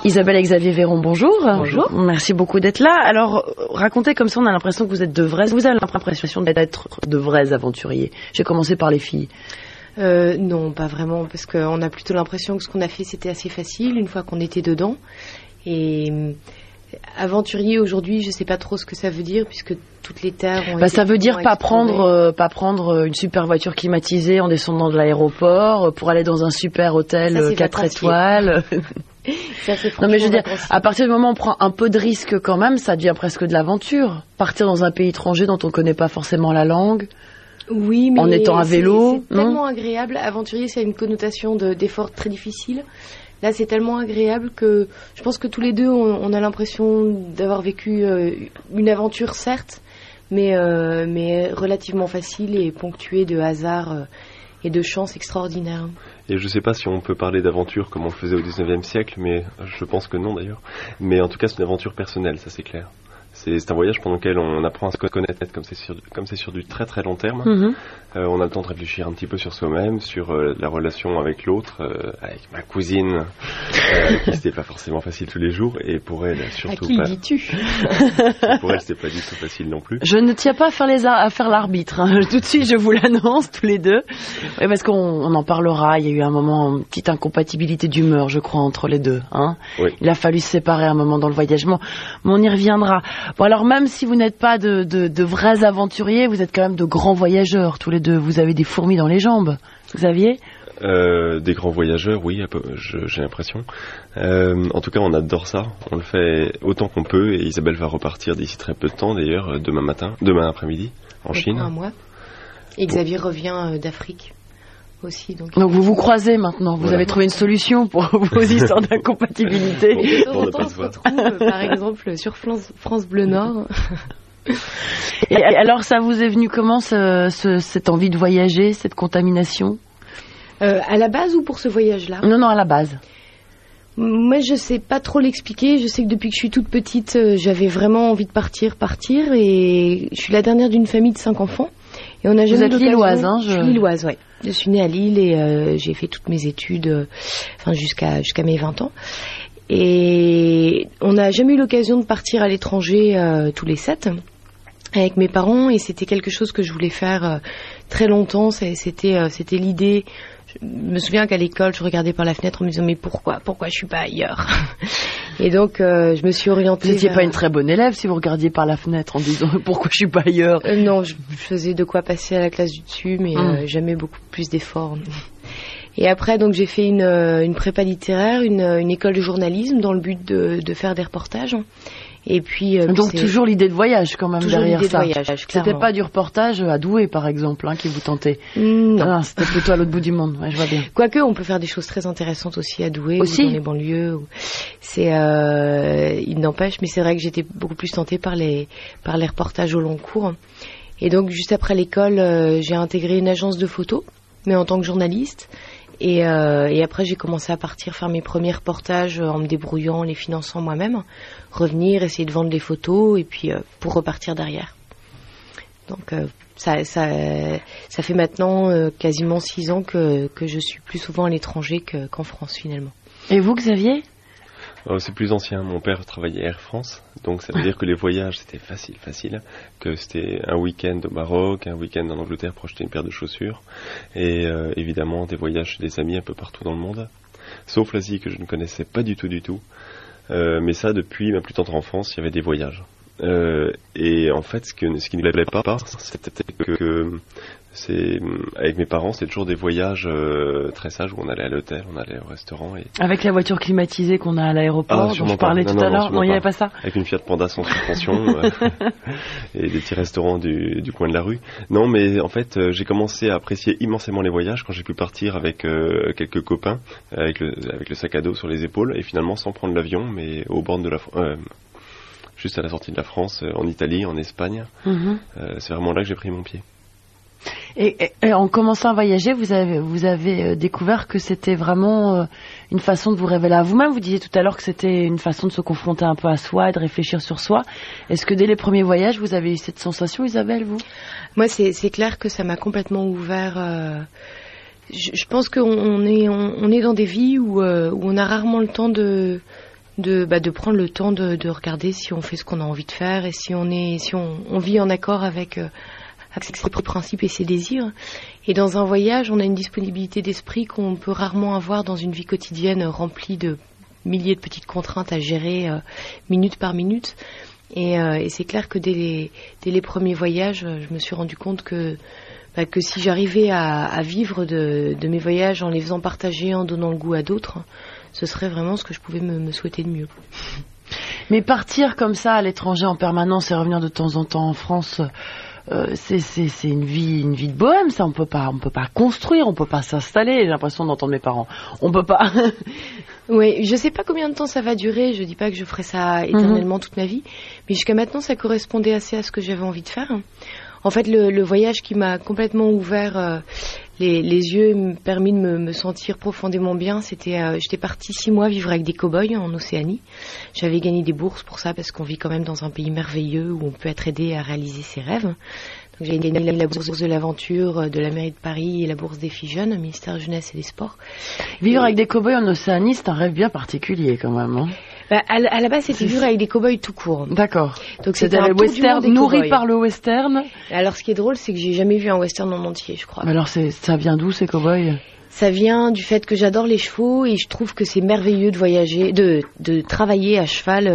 Isabelle et Xavier Véron, bonjour. Bonjour. Merci beaucoup d'être là. Alors, racontez comme ça, on a l'impression que vous êtes vous avez l'impression d'être de vrais aventuriers. J'ai commencé par les filles. Non, pas vraiment, parce qu'on a plutôt l'impression que ce qu'on a fait, c'était assez facile, une fois qu'on était dedans. Et aventurier, aujourd'hui, je ne sais pas trop ce que ça veut dire, puisque toutes les terres ont été... Ça veut dire pas prendre une super voiture climatisée en descendant de l'aéroport, pour aller dans un super hôtel 4 étoiles... Ça, non mais je veux dire, à partir du moment où on prend un peu de risque quand même, ça devient presque de l'aventure. Partir dans un pays étranger dont on ne connaît pas forcément la langue, oui, mais en étant à vélo. C'est tellement agréable. Aventurier, c'est une connotation d'effort très difficile. Là, c'est tellement agréable que je pense que tous les deux, on a l'impression d'avoir vécu une aventure, certes, mais relativement facile et ponctuée de hasard et de chance extraordinaire. Et je ne sais pas si on peut parler d'aventure comme on le faisait au 19e siècle, mais je pense que non d'ailleurs. Mais en tout cas, c'est une aventure personnelle, ça c'est clair. C'est un voyage pendant lequel on apprend à se connaître comme c'est sur du très très long terme. Mm-hmm. On a le temps de réfléchir un petit peu sur soi-même, sur la relation avec l'autre, avec ma cousine, qui c'était pas forcément facile tous les jours, et pour elle surtout pas. À qui dis-tu? Pour elle, c'était pas du tout facile non plus. Je ne tiens pas à faire l'arbitre. Hein. Tout de suite, je vous l'annonce tous les deux, ouais, parce qu'on en parlera. Il y a eu un moment, une petite incompatibilité d'humeur, je crois, entre les deux. Hein. Oui. Il a fallu se séparer un moment dans le voyage, mais on y reviendra. Bon, alors même si vous n'êtes pas de vrais aventuriers, vous êtes quand même de grands voyageurs, tous les deux. Vous avez des fourmis dans les jambes, Xavier? Des grands voyageurs, oui, j'ai l'impression. En tout cas, on adore ça. On le fait autant qu'on peut. Et Isabelle va repartir d'ici très peu de temps, d'ailleurs, demain après-midi, en Chine. Pour un mois. Et Xavier revient d'Afrique. Aussi, donc vous vous croisez maintenant, vous avez trouvé une solution pour vos histoires d'incompatibilité. De temps en temps, on se retrouve, par exemple, sur France Bleu Nord. Et alors, ça vous est venu comment, cette envie de voyager, cette contamination? À la base ou pour ce voyage-là? Non, à la base. Moi, je sais pas trop l'expliquer. Je sais que depuis que je suis toute petite, j'avais vraiment envie de partir. Et je suis la dernière d'une famille de 5 enfants. Et on a jamais eu l'occasion. Vous êtes lilloise, hein? Je suis lilloise, ouais. Je suis née à Lille et j'ai fait toutes mes études, jusqu'à mes 20 ans. Et on n'a jamais eu l'occasion de partir à l'étranger tous les 7 avec mes parents, et c'était quelque chose que je voulais faire très longtemps. C'était l'idée. Je me souviens qu'à l'école, je regardais par la fenêtre en me disant mais pourquoi je suis pas ailleurs? Et donc je me suis orientée. Vous n'étiez pas une très bonne élève si vous regardiez par la fenêtre en disant pourquoi je suis pas ailleurs? Non, je faisais de quoi passer à la classe du dessus, mais jamais beaucoup plus d'efforts. Et après, donc j'ai fait une prépa littéraire, une école de journalisme dans le but de faire des reportages. Et puis donc toujours l'idée de voyage quand même derrière ça. C'était pas du reportage à Douai par exemple qui vous tentait. Non, c'était plutôt à l'autre bout du monde. Ouais, je vois bien. Quoique on peut faire des choses très intéressantes aussi à Douai ou dans les banlieues. Il n'empêche, mais c'est vrai que j'étais beaucoup plus tentée par les reportages au long cours. Et donc juste après l'école, j'ai intégré une agence de photos, mais en tant que journaliste. Et après, j'ai commencé à partir faire mes premiers reportages en me débrouillant, les finançant moi-même, revenir, essayer de vendre les photos et puis pour repartir derrière. Donc ça fait maintenant quasiment 6 ans que je suis plus souvent à l'étranger qu'en France finalement. Et vous, Xavier? C'est plus ancien. Mon père travaillait Air France, donc ça veut dire que les voyages c'était facile, que c'était un week-end au Maroc, un week-end en Angleterre pour acheter une paire de chaussures, et évidemment des voyages chez des amis un peu partout dans le monde, sauf l'Asie que je ne connaissais pas du tout. Mais ça, depuis ma plus tendre enfance, il y avait des voyages. Et en fait, ce qui ne plaît pas, c'était que avec mes parents, c'est toujours des voyages très sages où on allait à l'hôtel, on allait au restaurant. Avec la voiture climatisée qu'on a à l'aéroport, dont je parlais tout à l'heure. Non, il n'y avait pas ça. Avec une Fiat Panda sans suspension et des petits restaurants du coin de la rue. Non, mais en fait, j'ai commencé à apprécier immensément les voyages quand j'ai pu partir avec quelques copains, avec le sac à dos sur les épaules, et finalement sans prendre l'avion, mais aux bornes de juste à la sortie de la France, en Italie, en Espagne. C'est vraiment là que j'ai pris mon pied. Et en commençant à voyager, vous avez découvert que c'était vraiment une façon de vous révéler à vous-même. Vous disiez tout à l'heure que c'était une façon de se confronter un peu à soi, de réfléchir sur soi. Est-ce que dès les premiers voyages, vous avez eu cette sensation, Isabelle, vous? Moi, c'est clair que ça m'a complètement ouvert. Je pense qu'on est dans des vies où on a rarement le temps de de prendre le temps de regarder si on fait ce qu'on a envie de faire et si on vit en accord avec ses principes et ses désirs. Et dans un voyage, on a une disponibilité d'esprit qu'on peut rarement avoir dans une vie quotidienne remplie de milliers de petites contraintes à gérer minute par minute. Et c'est clair que dès les premiers voyages, je me suis rendu compte que si j'arrivais à vivre de mes voyages en les faisant partager, en donnant le goût à d'autres, ce serait vraiment ce que je pouvais me souhaiter de mieux. Mais partir comme ça à l'étranger en permanence et revenir de temps en temps en France, c'est une vie de bohème, ça. On peut pas construire, on peut pas s'installer. J'ai l'impression d'entendre mes parents. On peut pas. Oui, je sais pas combien de temps ça va durer. Je dis pas que je ferai ça éternellement toute ma vie, mais jusqu'à maintenant, ça correspondait assez à ce que j'avais envie de faire. En fait, le voyage qui m'a complètement ouvert les yeux, m'a permis de me sentir profondément bien, j'étais partie 6 mois vivre avec des cow-boys en Océanie. J'avais gagné des bourses pour ça, parce qu'on vit quand même dans un pays merveilleux où on peut être aidé à réaliser ses rêves. Donc j'ai gagné la bourse de l'aventure de la mairie de Paris et la bourse des filles jeunes, ministère jeunesse et des sports. Vivre avec des cow-boys en Océanie, c'est un rêve bien particulier quand même. Hein. À la base, c'était vivre avec des cow-boys tout court. D'accord. Donc c'était un western, nourri par le western. Alors ce qui est drôle, c'est que j'ai jamais vu un western en entier, je crois. Mais alors ça vient d'où ces cow-boys ? Ça vient du fait que j'adore les chevaux et je trouve que c'est merveilleux de voyager, de travailler à cheval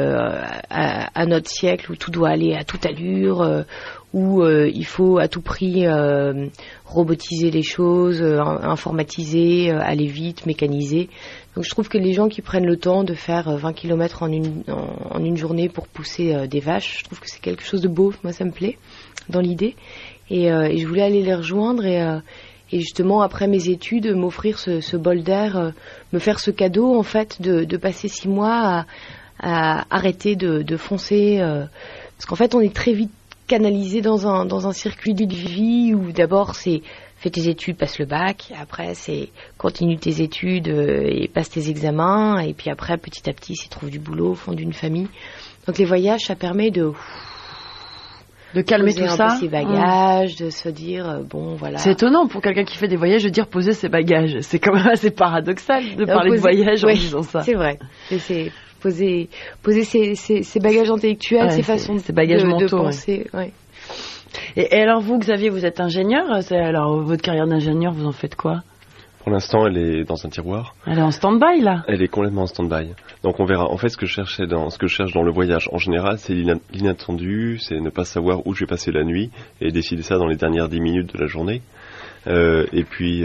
à notre siècle où tout doit aller à toute allure, où il faut à tout prix robotiser les choses, informatiser, aller vite, mécaniser. Donc je trouve que les gens qui prennent le temps de faire 20 km en une journée pour pousser des vaches, je trouve que c'est quelque chose de beau. Moi, ça me plaît dans l'idée. Et je voulais aller les rejoindre et justement, après mes études, m'offrir ce bol d'air, me faire ce cadeau, en fait, de passer 6 mois à arrêter de foncer. Parce qu'en fait, on est très vite canalisé dans un circuit de vie où d'abord, c'est fais tes études, passe le bac. Après, c'est continue tes études et passe tes examens. Et puis après, petit à petit, c'est trouve du boulot, fonde une famille. Donc les voyages, ça permet de calmer tout ça, ses bagages, de se dire bon voilà. C'est étonnant pour quelqu'un qui fait des voyages de dire poser ses bagages. C'est quand même assez paradoxal de parler de voyage en disant ça. C'est vrai. C'est poser ses bagages intellectuels, ses façons de penser. Ouais. Et alors vous, Xavier, vous êtes ingénieur. Alors votre carrière d'ingénieur, vous en faites quoi ? Pour l'instant, elle est dans un tiroir. Elle est en stand-by, là ? Elle est complètement en stand-by. Donc on verra. En fait, ce que je cherche dans le voyage en général, c'est l'inattendu, c'est ne pas savoir où je vais passer la nuit et décider ça dans les dernières 10 minutes de la journée. Et puis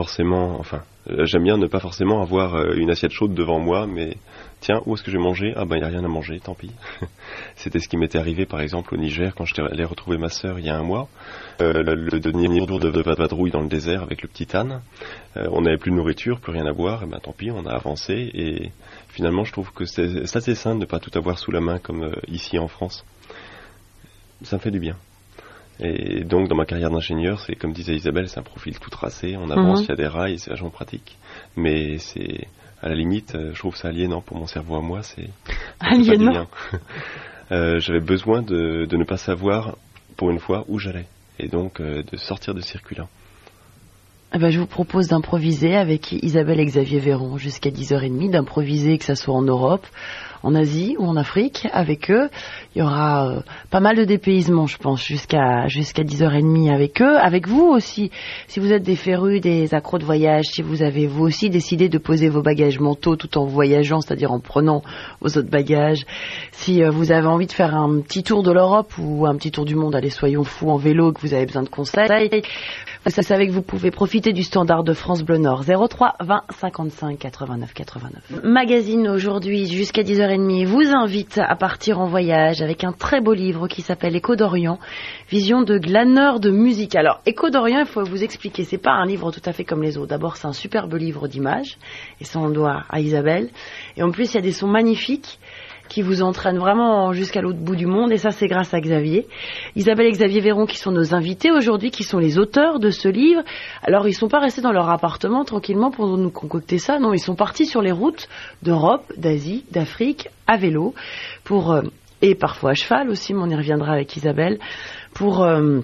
j'aime bien ne pas forcément avoir une assiette chaude devant moi, mais tiens, où est-ce que je vais manger ? Ah ben, il n'y a rien à manger, tant pis. C'était ce qui m'était arrivé, par exemple, au Niger, quand j'étais allé retrouver ma sœur il y a 1 mois. Le dernier jour de vadrouille dans le désert avec le petit âne. On n'avait plus de nourriture, plus rien à boire, et ben tant pis, on a avancé. Et finalement, je trouve que c'est assez sain de ne pas tout avoir sous la main, comme ici en France. Ça me fait du bien. Et donc, dans ma carrière d'ingénieur, c'est comme disait Isabelle, c'est un profil tout tracé. On avance, il y a des rails, c'est vachement pratique. Mais c'est... À la limite, je trouve ça aliénant pour mon cerveau à moi, c'est aliénant. J'avais besoin de ne pas savoir, pour une fois, où j'allais. Et donc, de sortir de ce circuit-là. Eh ben, je vous propose d'improviser avec Isabelle et Xavier Véron jusqu'à 10h30, d'improviser que ça soit en Europe, en Asie ou en Afrique. Avec eux, il y aura pas mal de dépaysement, je pense, jusqu'à 10h30 avec eux. Avec vous aussi, si vous êtes des férus, des accros de voyage, si vous avez vous aussi décidé de poser vos bagages mentaux tout en voyageant, c'est-à-dire en prenant vos autres bagages, si vous avez envie de faire un petit tour de l'Europe ou un petit tour du monde, allez, soyons fous, en vélo, que vous avez besoin de conseils, vous savez que vous pouvez profiter du standard de France Bleu Nord 03 20 55 89 89. Magazine aujourd'hui jusqu'à 10h30 vous invite à partir en voyage avec un très beau livre qui s'appelle Écho d'Orient, vision de glaneur de musique. Alors Écho d'Orient, il faut vous expliquer, c'est pas un livre tout à fait comme les autres. D'abord, c'est un superbe livre d'images et ça on le doit à Isabelle. Et en plus, il y a des sons magnifiques qui vous entraînent vraiment jusqu'à l'autre bout du monde, et ça c'est grâce à Xavier. Isabelle et Xavier Véron qui sont nos invités aujourd'hui, qui sont les auteurs de ce livre. Alors ils sont pas restés dans leur appartement tranquillement pour nous concocter ça, non, ils sont partis sur les routes d'Europe, d'Asie, d'Afrique, à vélo, et parfois à cheval aussi, mais on y reviendra avec Isabelle, pour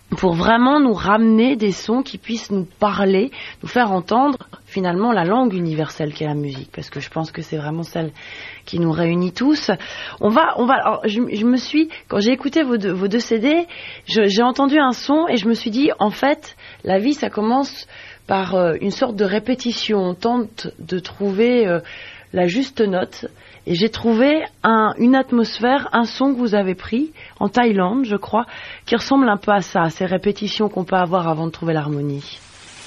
pour vraiment nous ramener des sons qui puissent nous parler, nous faire entendre finalement la langue universelle qu'est la musique, parce que je pense que c'est vraiment celle qui nous réunit tous. Alors, je me suis, quand j'ai écouté vos deux CD, j'ai entendu un son et je me suis dit, en fait, la vie, ça commence par une sorte de répétition. On tente de trouver la juste note. Et j'ai trouvé une atmosphère, un son que vous avez pris en Thaïlande, je crois, qui ressemble un peu à ça, à ces répétitions qu'on peut avoir avant de trouver l'harmonie.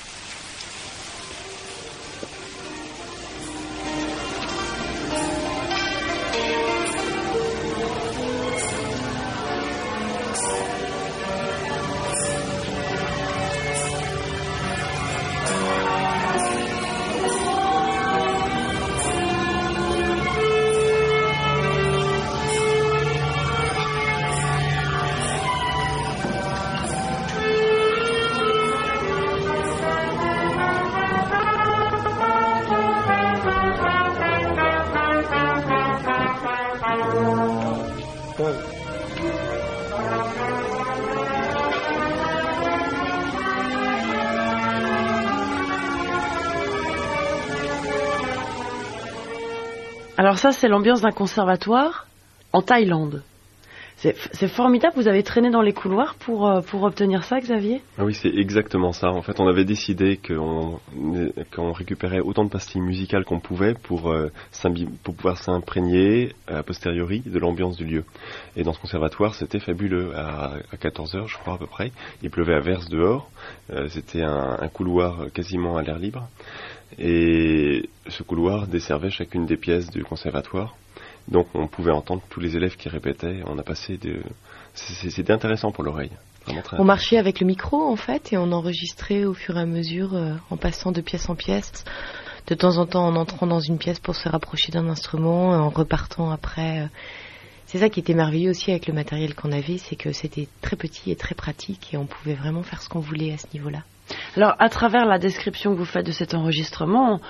Alors ça, c'est l'ambiance d'un conservatoire en Thaïlande. C'est formidable, vous avez traîné dans les couloirs pour obtenir ça, Xavier ? Ah oui, c'est exactement ça. En fait, on avait décidé qu'on récupérait autant de pastilles musicales qu'on pouvait pour pouvoir s'imprégner a posteriori de l'ambiance du lieu. Et dans ce conservatoire, c'était fabuleux. À 14h, je crois, à peu près, il pleuvait à verse dehors. C'était un couloir quasiment à l'air libre. Et ce couloir desservait chacune des pièces du conservatoire. Donc on pouvait entendre tous les élèves qui répétaient. On a passé c'était intéressant pour l'oreille. On marchait avec le micro en fait et on enregistrait au fur et à mesure en passant de pièce en pièce. De temps en temps en entrant dans une pièce pour se rapprocher d'un instrument, en repartant après. C'est ça qui était merveilleux aussi avec le matériel qu'on avait, c'est que c'était très petit et très pratique et on pouvait vraiment faire ce qu'on voulait à ce niveau-là. Alors, à travers la description que vous faites de cet enregistrement,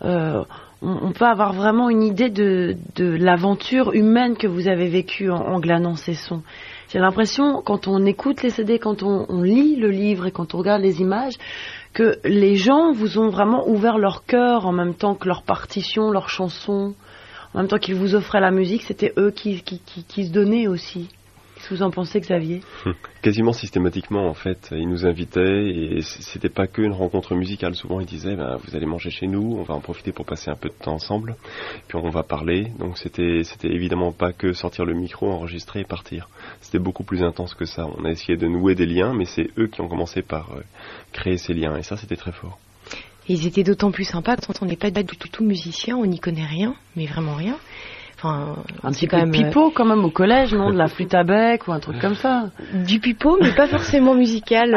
on peut avoir vraiment une idée de l'aventure humaine que vous avez vécue en glanant ces sons. J'ai l'impression, quand on écoute les CD, quand on lit le livre et quand on regarde les images, que les gens vous ont vraiment ouvert leur cœur en même temps que leur partition, leurs chansons, en même temps qu'ils vous offraient la musique, c'était eux qui se donnaient aussi. Qu'est-ce que vous en pensez, Xavier ? Quasiment systématiquement, en fait. Ils nous invitaient et c'était pas qu'une rencontre musicale. Souvent, ils disaient, vous allez manger chez nous, on va en profiter pour passer un peu de temps ensemble, puis on va parler. Donc, c'était évidemment pas que sortir le micro, enregistrer et partir. C'était beaucoup plus intense que ça. On a essayé de nouer des liens, mais c'est eux qui ont commencé par créer ces liens. Et ça, c'était très fort. Et ils étaient d'autant plus sympas quand on n'est pas du tout musicien, on n'y connaît rien, mais vraiment rien. Enfin, un petit peu de pipeau quand même au collège, non ? De la flûte à bec ou un truc comme ça. Du pipeau, mais pas forcément musical.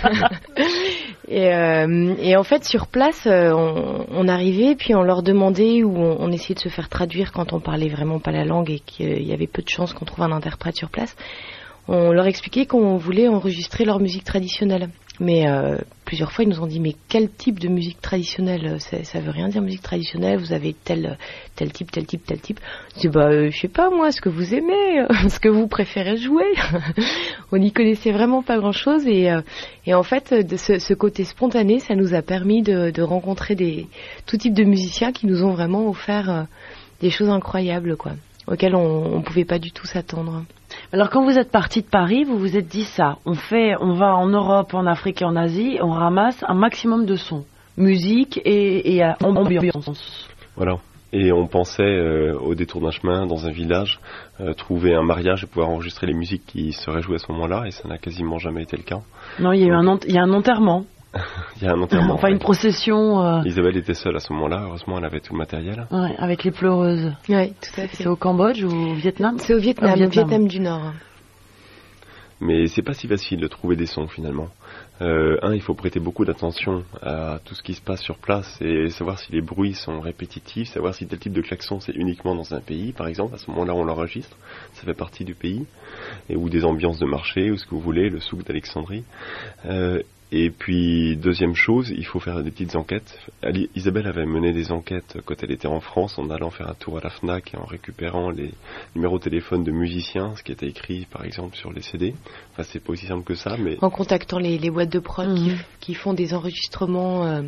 Et en fait, sur place, on arrivait, puis on leur demandait, ou on essayait de se faire traduire quand on parlait vraiment pas la langue et qu'il y avait peu de chances qu'on trouve un interprète sur place. On leur expliquait qu'on voulait enregistrer leur musique traditionnelle. Mais plusieurs fois, ils nous ont dit, mais quel type de musique traditionnelle ? Ça veut rien dire musique traditionnelle, vous avez tel type. Je dis, je sais pas moi, ce que vous aimez, ce que vous préférez jouer. On n'y connaissait vraiment pas grand-chose et en fait, de ce côté spontané, ça nous a permis de rencontrer tout type de musiciens qui nous ont vraiment offert des choses incroyables, quoi, auxquelles on pouvait pas du tout s'attendre. Alors quand vous êtes parti de Paris, vous vous êtes dit ça, on va en Europe, en Afrique et en Asie, on ramasse un maximum de sons, musique et ambiance. Voilà. Et on pensait au détour d'un chemin dans un village trouver un mariage et pouvoir enregistrer les musiques qui seraient jouées à ce moment-là, et ça n'a quasiment jamais été le cas. Non, il y a un enterrement. Il y a un enterrement. Enfin, une procession. Isabelle était seule à ce moment-là. Heureusement, elle avait tout le matériel. Ouais, avec les pleureuses. Oui, tout à fait. C'est au Cambodge ou au Vietnam ? C'est au Vietnam du Nord. Mais c'est pas si facile de trouver des sons finalement. Il faut prêter beaucoup d'attention à tout ce qui se passe sur place et savoir si les bruits sont répétitifs, savoir si tel type de klaxon c'est uniquement dans un pays, par exemple. À ce moment-là, on l'enregistre, ça fait partie du pays, ou des ambiances de marché, ou ce que vous voulez, le souk d'Alexandrie. Et puis, deuxième chose, il faut faire des petites enquêtes. Isabelle avait mené des enquêtes quand elle était en France, en allant faire un tour à la FNAC et en récupérant les numéros de téléphone de musiciens, ce qui était écrit, par exemple, sur les CD. Enfin, c'est pas aussi simple que ça, mais... En contactant les boîtes de prod qui font des enregistrements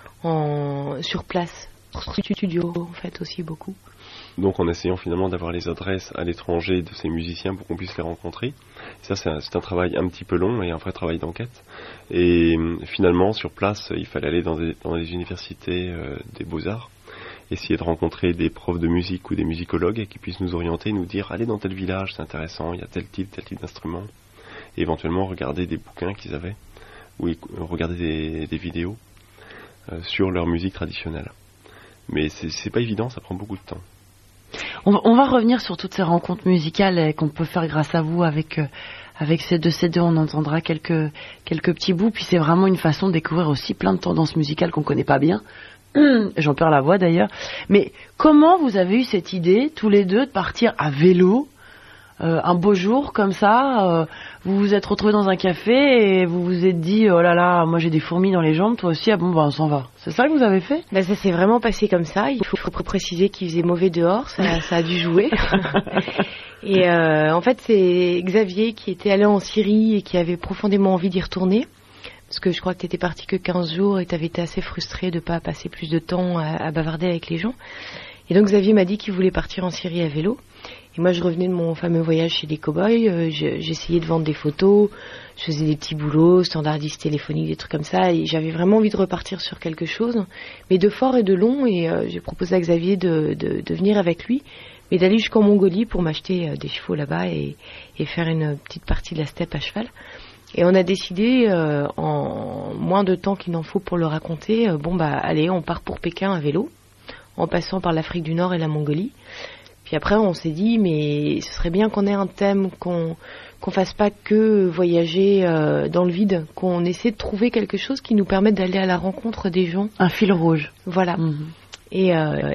sur place, studio, en fait, aussi beaucoup. Donc en essayant finalement d'avoir les adresses à l'étranger de ces musiciens pour qu'on puisse les rencontrer. Ça c'est un travail un petit peu long et un vrai travail d'enquête. Et finalement sur place il fallait aller dans les universités des beaux-arts, essayer de rencontrer des profs de musique ou des musicologues qui puissent nous orienter, nous dire allez dans tel village, c'est intéressant, il y a tel type d'instrument. Et éventuellement regarder des bouquins qu'ils avaient ou regarder des vidéos sur leur musique traditionnelle. Mais c'est pas évident, ça prend beaucoup de temps. On va revenir sur toutes ces rencontres musicales qu'on peut faire grâce à vous avec ces 2 CD. On entendra quelques petits bouts. Puis c'est vraiment une façon de découvrir aussi plein de tendances musicales qu'on connaît pas bien. J'en perds la voix d'ailleurs. Mais comment vous avez eu cette idée, tous les deux, de partir à vélo un beau jour comme ça, vous vous êtes retrouvés dans un café et vous vous êtes dit oh là là, moi j'ai des fourmis dans les jambes, toi aussi, ah bon bah on s'en va. C'est ça que vous avez fait? Bah ça s'est vraiment passé comme ça. Il faut préciser qu'il faisait mauvais dehors, ça a dû jouer. Et en fait c'est Xavier qui était allé en Syrie et qui avait profondément envie d'y retourner. Parce que je crois que tu étais parti que 15 jours et tu avais été assez frustré de pas passer plus de temps à bavarder avec les gens. Et donc Xavier m'a dit qu'il voulait partir en Syrie à vélo. Et moi, je revenais de mon fameux voyage chez les cow-boys, j'essayais de vendre des photos, je faisais des petits boulots, standardistes téléphoniques, des trucs comme ça, et j'avais vraiment envie de repartir sur quelque chose, mais de fort et de long, et j'ai proposé à Xavier de venir avec lui, mais d'aller jusqu'en Mongolie pour m'acheter des chevaux là-bas et faire une petite partie de la steppe à cheval. Et on a décidé, en moins de temps qu'il n'en faut pour le raconter, allez, on part pour Pékin à vélo, en passant par l'Afrique du Nord et la Mongolie. Puis après, on s'est dit, mais ce serait bien qu'on ait un thème, qu'on fasse pas que voyager dans le vide, qu'on essaie de trouver quelque chose qui nous permette d'aller à la rencontre des gens. Un fil rouge. Voilà. Et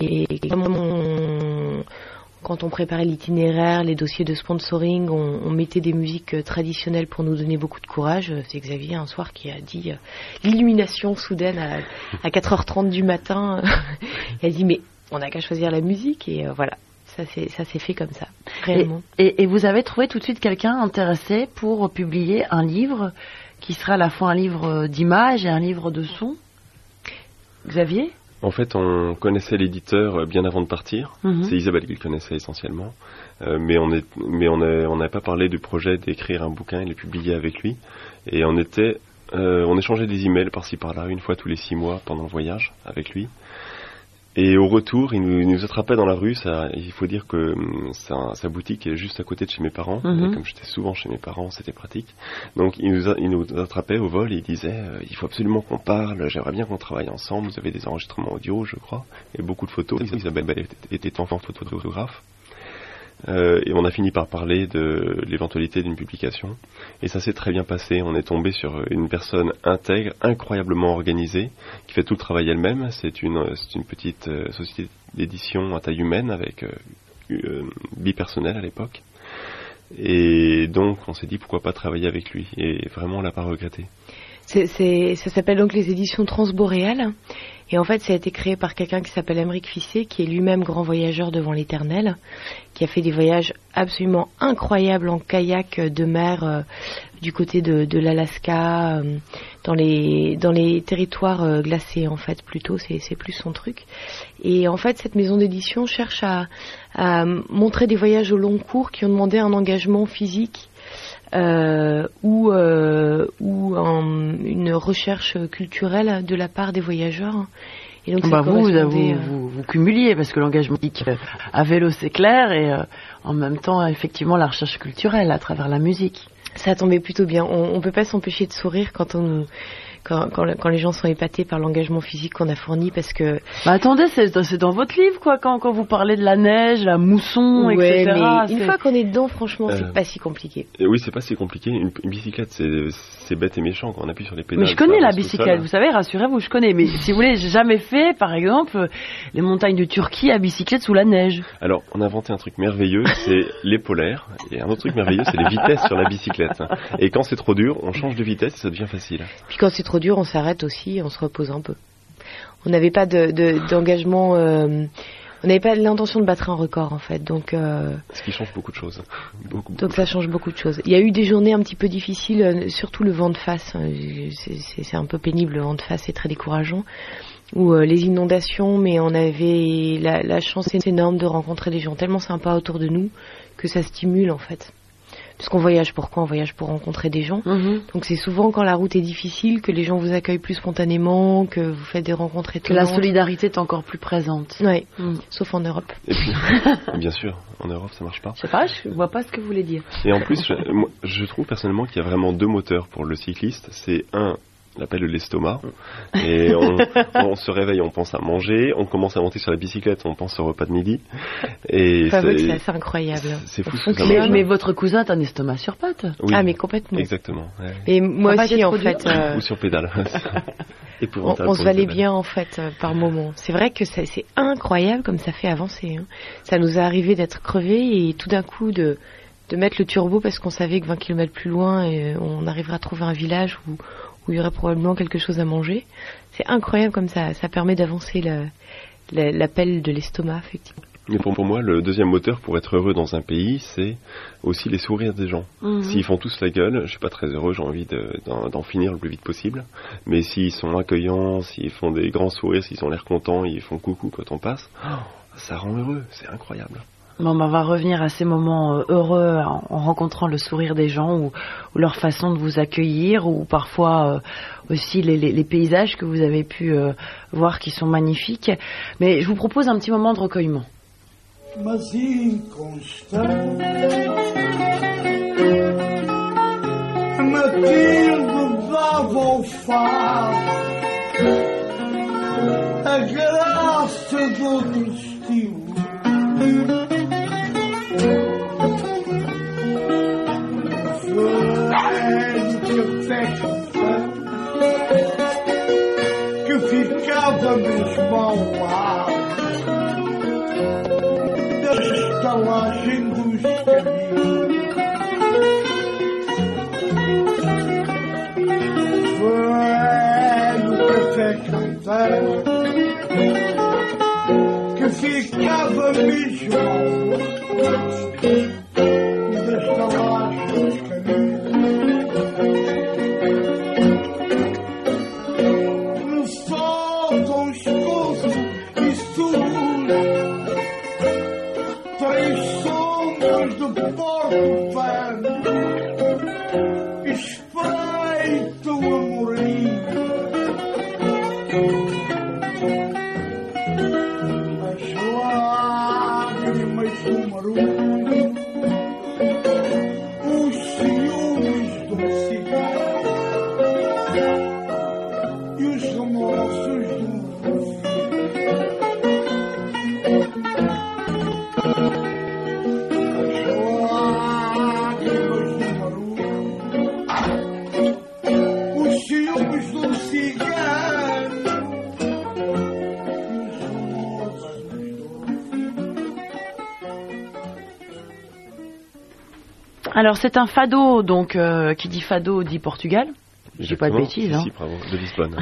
comme quand on préparait l'itinéraire, les dossiers de sponsoring, on mettait des musiques traditionnelles pour nous donner beaucoup de courage. C'est Xavier un soir qui a dit l'illumination soudaine à 4h30 du matin. Il a dit, mais on n'a qu'à choisir la musique et voilà. Ça s'est fait comme ça, réellement. Et vous avez trouvé tout de suite quelqu'un intéressé pour publier un livre qui sera à la fois un livre d'images et un livre de son? Xavier? En fait, on connaissait l'éditeur bien avant de partir. C'est Isabelle qui le connaissait essentiellement. Mais on n'avait pas parlé du projet d'écrire un bouquin et de le publier avec lui. Et on échangeait des emails par-ci par-là, une fois tous les 6 mois pendant le voyage avec lui. Et au retour, il nous attrapait dans la rue. Il faut dire que sa boutique est juste à côté de chez mes parents. Et comme j'étais souvent chez mes parents, c'était pratique. Donc il nous attrapait au vol et il disait il faut absolument qu'on parle, j'aimerais bien qu'on travaille ensemble. Vous avez des enregistrements audio, je crois, et beaucoup de photos. Isabelle était enfant photographe. Et on a fini par parler de l'éventualité d'une publication. Et ça s'est très bien passé. On est tombé sur une personne intègre, incroyablement organisée, qui fait tout le travail elle-même. C'est une petite société d'édition à taille humaine avec bipersonnel à l'époque. Et donc on s'est dit pourquoi pas travailler avec lui. Et vraiment on l'a pas regretté. Ça s'appelle donc les éditions Transboréales. Et en fait, ça a été créé par quelqu'un qui s'appelle Aymeric Ficet, qui est lui-même grand voyageur devant l'éternel, qui a fait des voyages absolument incroyables en kayak de mer du côté de l'Alaska, dans les territoires glacés, en fait, plutôt, c'est plus son truc. Et en fait, cette maison d'édition cherche à montrer des voyages au long cours qui ont demandé un engagement physique ou une recherche culturelle de la part des voyageurs. Et donc vous cumuliez, parce que l'engagement à vélo c'est clair, et en même temps effectivement la recherche culturelle à travers la musique. Ça tombait plutôt bien. On peut pas s'empêcher de sourire quand on quand les gens sont épatés par l'engagement physique qu'on a fourni, parce que... Bah attendez, c'est dans votre livre, quoi, quand vous parlez de la neige, la mousson, ouais, etc. Mais une fois qu'on est dedans, franchement, c'est pas si compliqué. Oui, c'est pas si compliqué. Une bicyclette, c'est bête et méchant quand on appuie sur les pédales. Mais je connais la bicyclette, vous savez, rassurez-vous, je connais. Mais si vous voulez, j'ai jamais fait, par exemple, les montagnes de Turquie à bicyclette sous la neige. Alors, on a inventé un truc merveilleux, c'est les polaires. Et un autre truc merveilleux, c'est les vitesses sur la bicyclette. Et quand c'est trop dur, on change de vitesse et ça devient facile. Puis quand c'est trop dur, on s'arrête aussi, on se repose un peu. On n'avait pas d'engagement... on n'avait pas l'intention de battre un record, en fait. Donc, ce qui change beaucoup de choses. Donc ça change beaucoup de choses. Il y a eu des journées un petit peu difficiles, surtout le vent de face. C'est un peu pénible, le vent de face, c'est très décourageant. Ou les inondations, mais on avait la chance énorme de rencontrer des gens tellement sympas autour de nous que ça stimule, en fait. Puisqu'on voyage pour quoi ? On voyage pour rencontrer des gens. Donc c'est souvent quand la route est difficile que les gens vous accueillent plus spontanément, que vous faites des rencontres étonnantes. Que la solidarité est encore plus présente. Oui, sauf en Europe. Et puis, bien sûr, en Europe ça marche pas. Je sais pas, je vois pas ce que vous voulez dire. Et en plus, je trouve personnellement qu'il y a vraiment deux moteurs pour le cycliste. C'est on appelle l'estomac, et on se réveille, on pense à manger, on commence à monter sur la bicyclette, on pense au repas de midi, et c'est assez incroyable. C'est fou. Mais votre cousin a un estomac sur pattes. Oui, ah mais complètement. Exactement. Ouais. Et moi aussi en fait. Ou sur pédale. On se valait bien en fait par moment. C'est vrai que c'est incroyable comme ça fait avancer. Hein. Ça nous est arrivé d'être crevés et tout d'un coup de mettre le turbo parce qu'on savait que 20 km plus loin on arriverait à trouver un village où il y aurait probablement quelque chose à manger. C'est incroyable comme ça permet d'avancer l'appel de l'estomac, effectivement. Mais pour moi, le deuxième moteur pour être heureux dans un pays, c'est aussi les sourires des gens. S'ils font tous la gueule, je suis pas très heureux, j'ai envie d'en finir le plus vite possible. Mais s'ils sont accueillants, s'ils font des grands sourires, s'ils ont l'air contents, ils font coucou quand on passe, ça rend heureux, c'est incroyable. Bon, on va revenir à ces moments heureux en rencontrant le sourire des gens ou leur façon de vous accueillir ou parfois aussi les paysages que vous avez pu voir qui sont magnifiques. Mais je vous propose un petit moment de recueillement. Mas inconstante, Matilde dava ao fado a graça do estilo. Que ficava mesmo ao lado da estalagem dos caminhos. Velho café canteiro que ficava mesmo ao lado da estalagem dos caminhos. Alors c'est un fado, donc qui dit fado dit Portugal. Je dis pas de bêtises. Si, bravo, de Lisbonne.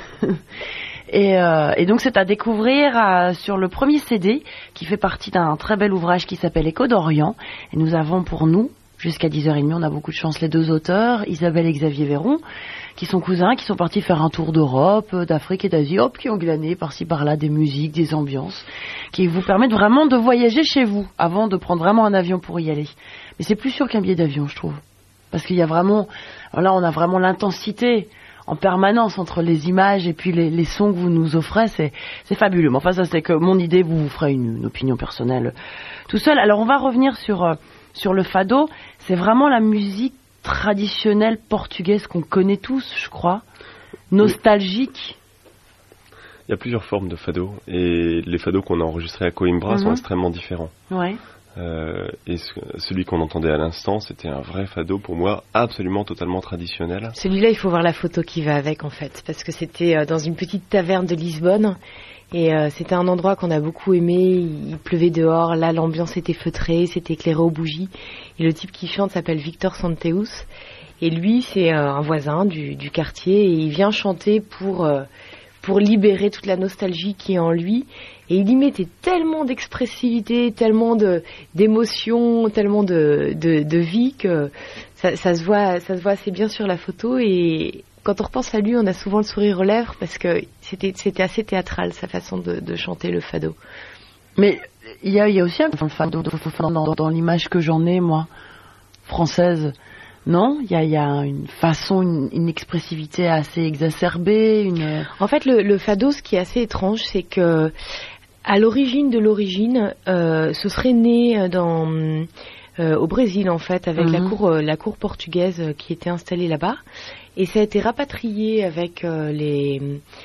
Et donc c'est à découvrir sur le premier CD qui fait partie d'un très bel ouvrage qui s'appelle Écho d'Orient. Et nous avons pour nous, jusqu'à 10h30, on a beaucoup de chance, les deux auteurs, Isabelle et Xavier Véron, qui sont cousins, qui sont partis faire un tour d'Europe, d'Afrique et d'Asie, qui ont glané par-ci par-là des musiques, des ambiances, qui vous permettent vraiment de voyager chez vous, avant de prendre vraiment un avion pour y aller. Mais c'est plus sûr qu'un billet d'avion, je trouve. Parce qu'il y a vraiment, là on a vraiment l'intensité en permanence entre les images et puis les sons que vous nous offrez, c'est fabuleux. Mais enfin ça c'est que mon idée, vous ferez une opinion personnelle tout seul. Alors on va revenir sur le fado. C'est vraiment la musique traditionnelle portugaise qu'on connaît tous, je crois. nostalgique. Il y a plusieurs formes de fado, et les fados qu'on a enregistrés à Coimbra sont extrêmement différents. Ouais. Et celui qu'on entendait à l'instant, c'était un vrai fado pour moi, absolument totalement traditionnel. Celui-là, il faut voir la photo qui va avec en fait, parce que c'était dans une petite taverne de Lisbonne. Et c'était un endroit qu'on a beaucoup aimé, il pleuvait dehors, là l'ambiance était feutrée, c'était éclairé aux bougies. Et le type qui chante s'appelle Victor Santeus. Et lui, c'est un voisin du quartier, et il vient chanter pour libérer toute la nostalgie qui est en lui. Et il y mettait tellement d'expressivité, tellement d'émotion, tellement de vie que ça se voit assez bien sur la photo. Et quand on repense à lui, on a souvent le sourire aux lèvres parce que c'était assez théâtral, sa façon de chanter le fado. Mais il y a aussi un fado dans l'image que j'en ai, moi, française. Non, il y a une façon, une expressivité assez exacerbée. En fait, le fado, ce qui est assez étrange, c'est que à l'origine de l'origine, ce serait né au Brésil, en fait, avec la cour portugaise qui était installée là-bas, et ça a été rapatrié avec les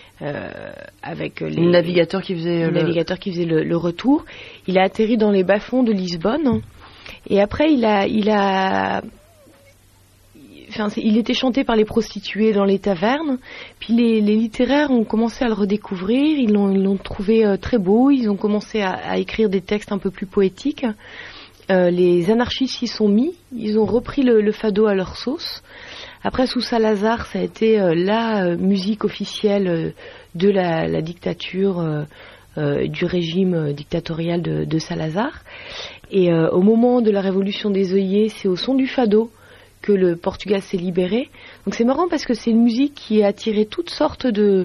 navigateurs qui faisaient le retour. Il a atterri dans les bas-fonds de Lisbonne, et après il était chanté par les prostituées dans les tavernes, puis les littéraires ont commencé à le redécouvrir, ils l'ont trouvé très beau, ils ont commencé à écrire des textes un peu plus poétiques. Les anarchistes s'y sont mis, ils ont repris le fado à leur sauce. Après, sous Salazar, ça a été la musique officielle de la dictature, du régime dictatorial de Salazar. Et au moment de la révolution des œillets, c'est au son du fado que le Portugal s'est libéré. Donc c'est marrant parce que c'est une musique qui a attiré toutes sortes de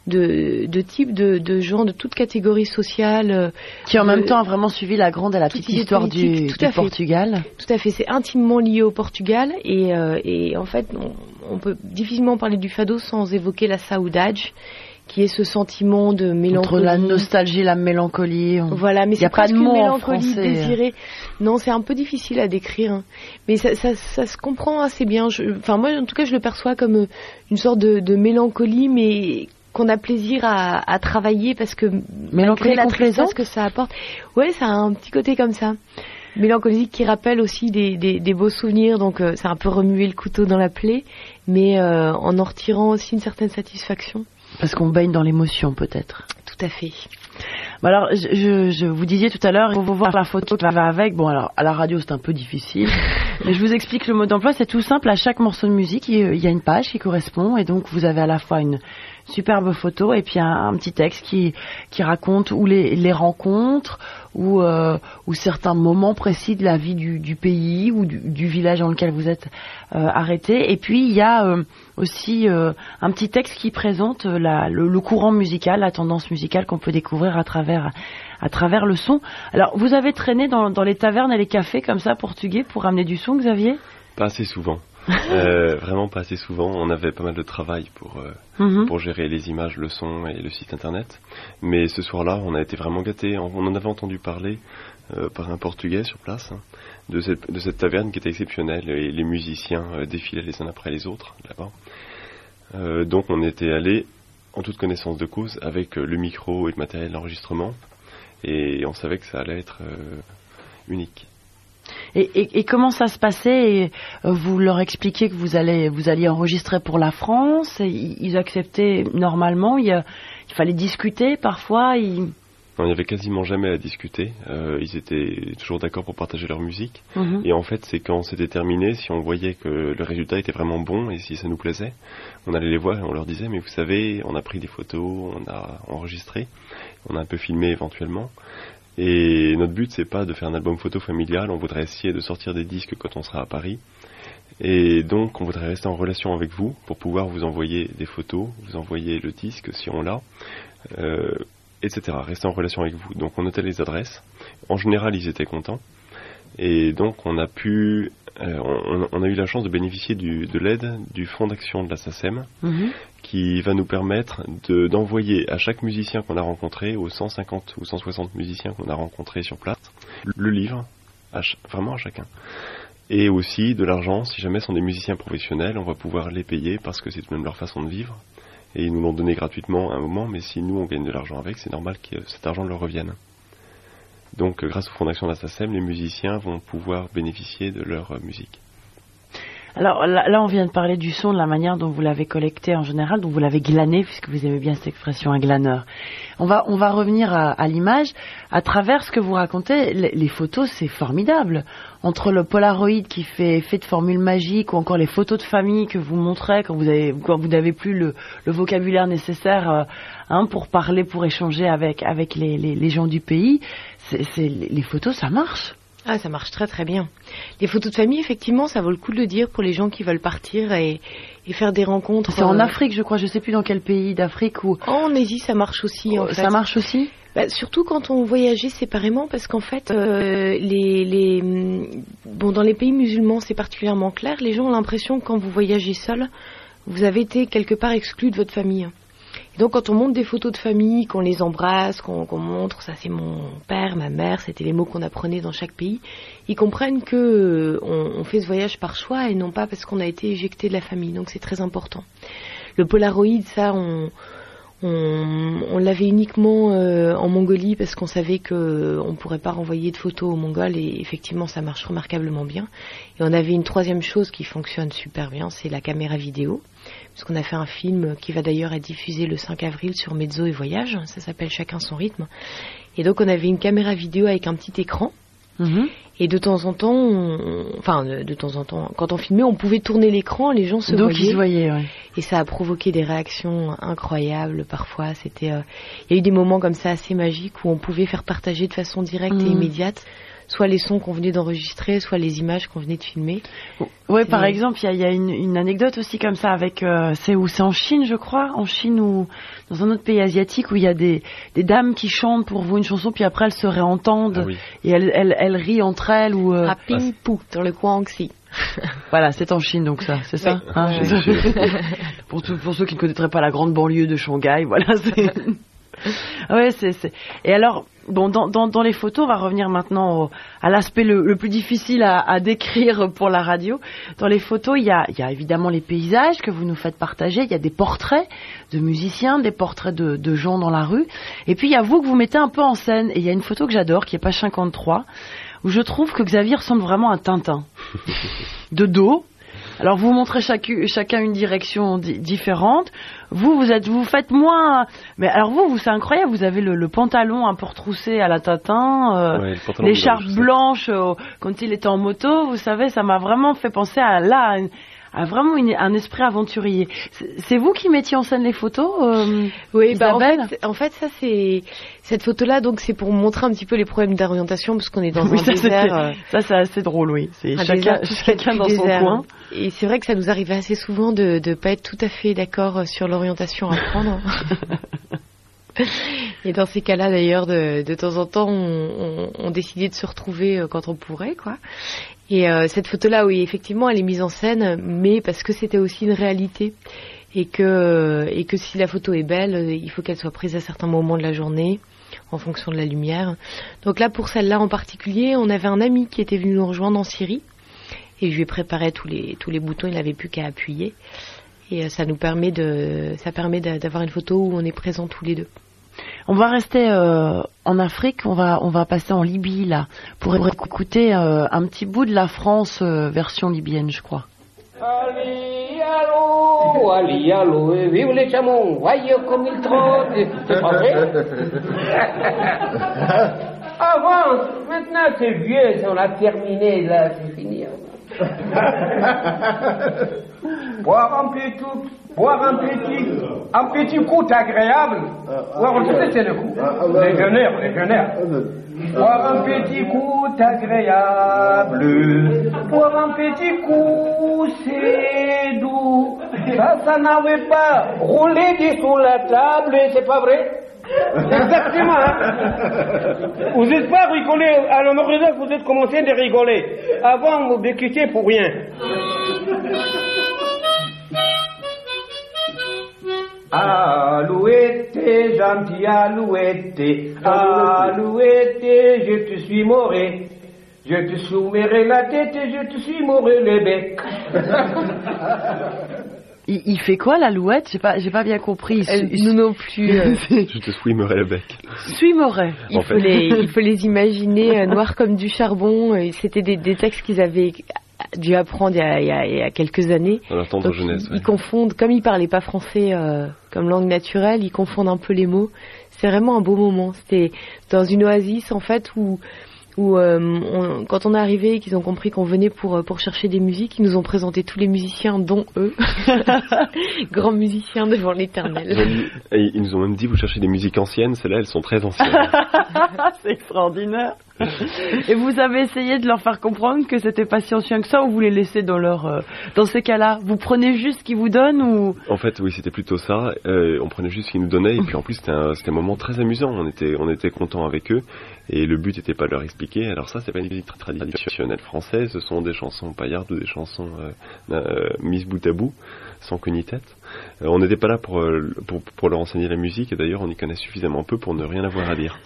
types de gens, de toutes catégories sociales. Qui en même temps a vraiment suivi la grande et la petite histoire du Portugal. Tout à fait, c'est intimement lié au Portugal et en fait on peut difficilement parler du fado sans évoquer la saudade, qui est ce sentiment de mélancolie. Entre la nostalgie et la mélancolie. Voilà, mais il n'y a pas de mot en français. Désirée. Non, c'est un peu difficile à décrire. Hein. Mais ça se comprend assez bien. Moi, en tout cas, je le perçois comme une sorte de mélancolie, mais qu'on a plaisir à travailler parce que mélancolie la complaisante tristesse que ça apporte. Ouais, ça a un petit côté comme ça. Mélancolique qui rappelle aussi des beaux souvenirs, donc c'est un peu remuer le couteau dans la plaie, mais en retirant aussi une certaine satisfaction. Parce qu'on baigne dans l'émotion, peut-être. Tout à fait. Alors, je vous disais tout à l'heure, il faut voir la photo qui va avec. Bon, alors, à la radio, c'est un peu difficile. Mais je vous explique le mode d'emploi. C'est tout simple. À chaque morceau de musique, il y a une page qui correspond. Et donc, vous avez à la fois une superbe photo et puis un petit texte qui raconte ou les rencontres ou certains moments précis de la vie du pays ou du village dans lequel vous êtes arrêté. Et puis il y a aussi un petit texte qui présente le courant musical, la tendance musicale qu'on peut découvrir à travers le son. Alors vous avez traîné dans les tavernes et les cafés comme ça portugais pour ramener du son, Xavier ? Pas assez souvent. Vraiment pas assez souvent. On avait pas mal de travail pour gérer les images, le son et le site internet. Mais ce soir-là, on a été vraiment gâtés. On en avait entendu parler par un Portugais sur place, de cette taverne qui était exceptionnelle. Et les musiciens défilaient les uns après les autres là-bas. Donc on était allés en toute connaissance de cause avec le micro et le matériel d'enregistrement. Et on savait que ça allait être unique. Et comment ça se passait ? Vous leur expliquiez que vous alliez enregistrer pour la France. Ils acceptaient normalement. Il fallait discuter parfois. Non, il n'y avait quasiment jamais à discuter. Ils étaient toujours d'accord pour partager leur musique. Et en fait, c'est quand c'était terminé, si on voyait que le résultat était vraiment bon et si ça nous plaisait, on allait les voir et on leur disait, mais vous savez, on a pris des photos, on a enregistré, on a un peu filmé éventuellement. Et notre but, c'est pas de faire un album photo familial, on voudrait essayer de sortir des disques quand on sera à Paris. Et donc, on voudrait rester en relation avec vous pour pouvoir vous envoyer des photos, vous envoyer le disque si on l'a, etc. Rester en relation avec vous. Donc, on notait les adresses. En général, ils étaient contents. Et donc, on a eu la chance de bénéficier de l'aide du Fonds d'action de la SACEM, qui va nous permettre d'envoyer à chaque musicien qu'on a rencontré, aux 150 ou 160 musiciens qu'on a rencontrés sur place, le livre, vraiment à chacun. Et aussi de l'argent, si jamais ce sont des musiciens professionnels, on va pouvoir les payer parce que c'est tout de même leur façon de vivre. Et ils nous l'ont donné gratuitement à un moment, mais si nous on gagne de l'argent avec, c'est normal que cet argent leur revienne. Donc grâce aux fonds d'action de la SACEM, les musiciens vont pouvoir bénéficier de leur musique. Alors là, on vient de parler du son, de la manière dont vous l'avez collecté en général, dont vous l'avez glané, puisque vous aimez bien cette expression, un glaneur. On va revenir à l'image. À travers ce que vous racontez, les photos, c'est formidable. Entre le Polaroid qui fait de formules magiques, ou encore les photos de famille que vous montrez quand vous n'avez plus le vocabulaire nécessaire pour parler, pour échanger avec les gens du pays, les photos, ça marche. Ah, ça marche très très bien. Les photos de famille, effectivement, ça vaut le coup de le dire pour les gens qui veulent partir et faire des rencontres. C'est en Afrique, je crois, je sais plus dans quel pays d'Afrique où. En Asie, ça marche aussi. En fait. Ça marche aussi. Surtout quand on voyageait séparément, parce qu'en fait, dans les pays musulmans, c'est particulièrement clair. Les gens ont l'impression que quand vous voyagez seul, vous avez été quelque part exclu de votre famille. Et donc quand on montre des photos de famille, qu'on les embrasse, qu'on montre, ça c'est mon père, ma mère, c'était les mots qu'on apprenait dans chaque pays, ils comprennent que on fait ce voyage par choix et non pas parce qu'on a été éjecté de la famille. Donc c'est très important. Le Polaroid, ça on l'avait uniquement en Mongolie parce qu'on savait qu'on pourrait pas renvoyer de photos aux Mongols et effectivement ça marche remarquablement bien. Et on avait une troisième chose qui fonctionne super bien, c'est la caméra vidéo. Parce qu'on a fait un film qui va d'ailleurs être diffusé le 5 avril sur Mezzo et Voyage, ça s'appelle Chacun son rythme. Et donc on avait une caméra vidéo avec un petit écran. Et de temps en temps, quand on filmait, on pouvait tourner l'écran, les gens se voyaient. Donc ils se voyaient, ouais. Et ça a provoqué des réactions incroyables parfois. C'était, il y a eu des moments comme ça assez magiques où on pouvait faire partager de façon directe et immédiate soit les sons qu'on venait d'enregistrer, soit les images qu'on venait de filmer. Oui, par exemple, il y a une anecdote aussi comme ça avec, c'est en Chine, je crois, en Chine ou dans un autre pays asiatique où il y a des dames qui chantent pour vous une chanson, puis après elles se réentendent. Ah oui. Et elles rient entre elles ou. À Pingpu, dans le coin Anxi. Voilà, c'est en Chine donc ça, c'est ça. Oui. Hein, pour ceux qui ne connaîtraient pas la grande banlieue de Shanghai, voilà. Ouais, c'est. Et alors, bon, dans les photos, on va revenir maintenant à l'aspect le plus difficile à décrire pour la radio. Dans les photos, il y a évidemment les paysages que vous nous faites partager. Il y a des portraits de musiciens, des portraits de gens dans la rue. Et puis il y a vous que vous mettez un peu en scène. Et il y a une photo que j'adore, qui est page 53, où je trouve que Xavier ressemble vraiment à Tintin. De dos. Alors vous montrez chacun une direction différente. Vous faites moins. Mais alors vous c'est incroyable. Vous avez le pantalon un peu retroussé à la Tintin, l'écharpe blanche quand il était en moto. Vous savez, ça m'a vraiment fait penser à vraiment un esprit aventurier. C'est vous qui mettiez en scène les photos, oui, Isabelle ? En fait, ça c'est cette photo-là, donc c'est pour montrer un petit peu les problèmes d'orientation parce qu'on est dans un désert. Ça c'est assez drôle, oui. C'est chacun dans son coin. Et c'est vrai que ça nous arrivait assez souvent de pas être tout à fait d'accord sur l'orientation à prendre. Et dans ces cas-là, d'ailleurs, de temps en temps, on décidait de se retrouver quand on pourrait, quoi. Et cette photo-là, oui, effectivement, elle est mise en scène, mais parce que c'était aussi une réalité. Et que si la photo est belle, il faut qu'elle soit prise à certains moments de la journée, en fonction de la lumière. Donc là, pour celle-là en particulier, on avait un ami qui était venu nous rejoindre en Syrie. Et je lui ai préparé tous les boutons, il n'avait plus qu'à appuyer. Et ça permet d'avoir une photo où on est présents tous les deux. On va rester en Afrique, on va passer en Libye là, pour écouter un petit bout de la France version libyenne, je crois. Ali allo, et vive les chamons, voyez comme ils trottent, c'est pas vrai? Avance, maintenant c'est vieux, on a terminé là, c'est fini. Boire un petit coup agréable. Ouais, on sait c'est le coup. Les jeuneurs. Boire un petit coup agréable. Boire un petit coup, c'est doux. Ça n'avait pas roulé sous la table, c'est pas vrai? Exactement, hein. Vous n'êtes pas rigolé, à la Norvège, vous êtes commencé à rigoler. Avant, vous déquittez pour rien. Alouette, gentil alouette, alouette, je te suis moré. Je te soumettrai la tête, je te suis moré le bec. Il fait quoi, l'Alouette? J'ai pas bien compris. Nous non plus. Je te swimmerai le bec. Swimmerai. Il faut les imaginer noirs comme du charbon. Et c'était des textes qu'ils avaient dû apprendre il y a quelques années. Dans leur tendre jeunesse. Ils confondent, comme ils parlaient pas français comme langue naturelle, ils confondent un peu les mots. C'est vraiment un beau moment. C'était dans une oasis en fait où quand on est arrivé et qu'ils ont compris qu'on venait pour chercher des musiques, ils nous ont présenté tous les musiciens, dont eux, grands musiciens devant l'Éternel. Ils nous ont même dit, vous cherchez des musiques anciennes, celles-là, elles sont très anciennes. C'est extraordinaire. Et vous avez essayé de leur faire comprendre que c'était pas si ancien que ça, ou vous les laissez dans ces cas-là? Vous prenez juste ce qu'ils vous donnent, ou? En fait, oui, c'était plutôt ça. On prenait juste ce qu'ils nous donnaient, et puis en plus, c'était un moment très amusant. On était contents avec eux, et le but n'était pas de leur expliquer. Alors ça, c'est pas une musique très traditionnelle française. Ce sont des chansons paillardes ou des chansons mises bout à bout, sans queue ni tête. On n'était pas là pour leur enseigner la musique, et d'ailleurs, on y connaît suffisamment peu pour ne rien avoir à dire.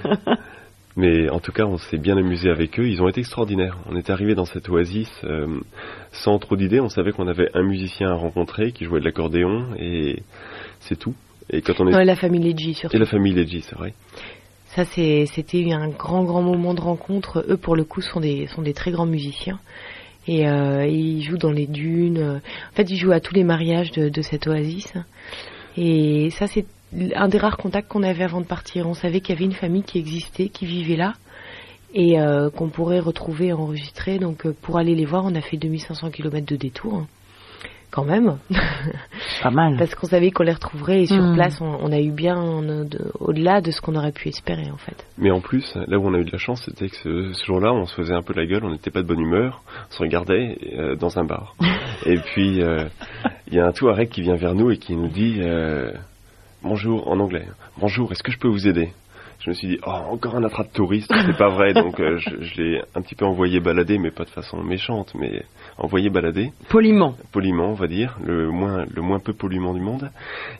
Mais en tout cas, on s'est bien amusé avec eux. Ils ont été extraordinaires. On est arrivé dans cette oasis sans trop d'idées. On savait qu'on avait un musicien à rencontrer qui jouait de l'accordéon, et c'est tout. Et quand et la famille Ledji surtout. Et la famille Ledji, c'est vrai. Ça, c'était un grand moment de rencontre. Eux, pour le coup, sont des très grands musiciens. Et ils jouent dans les dunes. En fait, ils jouent à tous les mariages de cette oasis. Et ça, c'est un des rares contacts qu'on avait avant de partir. On savait qu'il y avait une famille qui existait, qui vivait là, et qu'on pourrait retrouver enregistré. Donc pour aller les voir, on a fait 2500 km de détour, quand même. Pas mal. Parce qu'on savait qu'on les retrouverait, et sur place, on a eu bien au-delà de ce qu'on aurait pu espérer, en fait. Mais en plus, là où on a eu de la chance, c'était que ce jour-là, on se faisait un peu la gueule, on n'était pas de bonne humeur, on se regardait dans un bar. Et puis, il y a un Touareg qui vient vers nous et qui nous dit... bonjour, en anglais. Bonjour, est-ce que je peux vous aider? Je me suis dit, encore un attrape-touriste, c'est pas vrai, donc je l'ai un petit peu envoyé balader, mais pas de façon méchante, mais envoyé balader. Poliment, on va dire, le moins peu pollument du monde.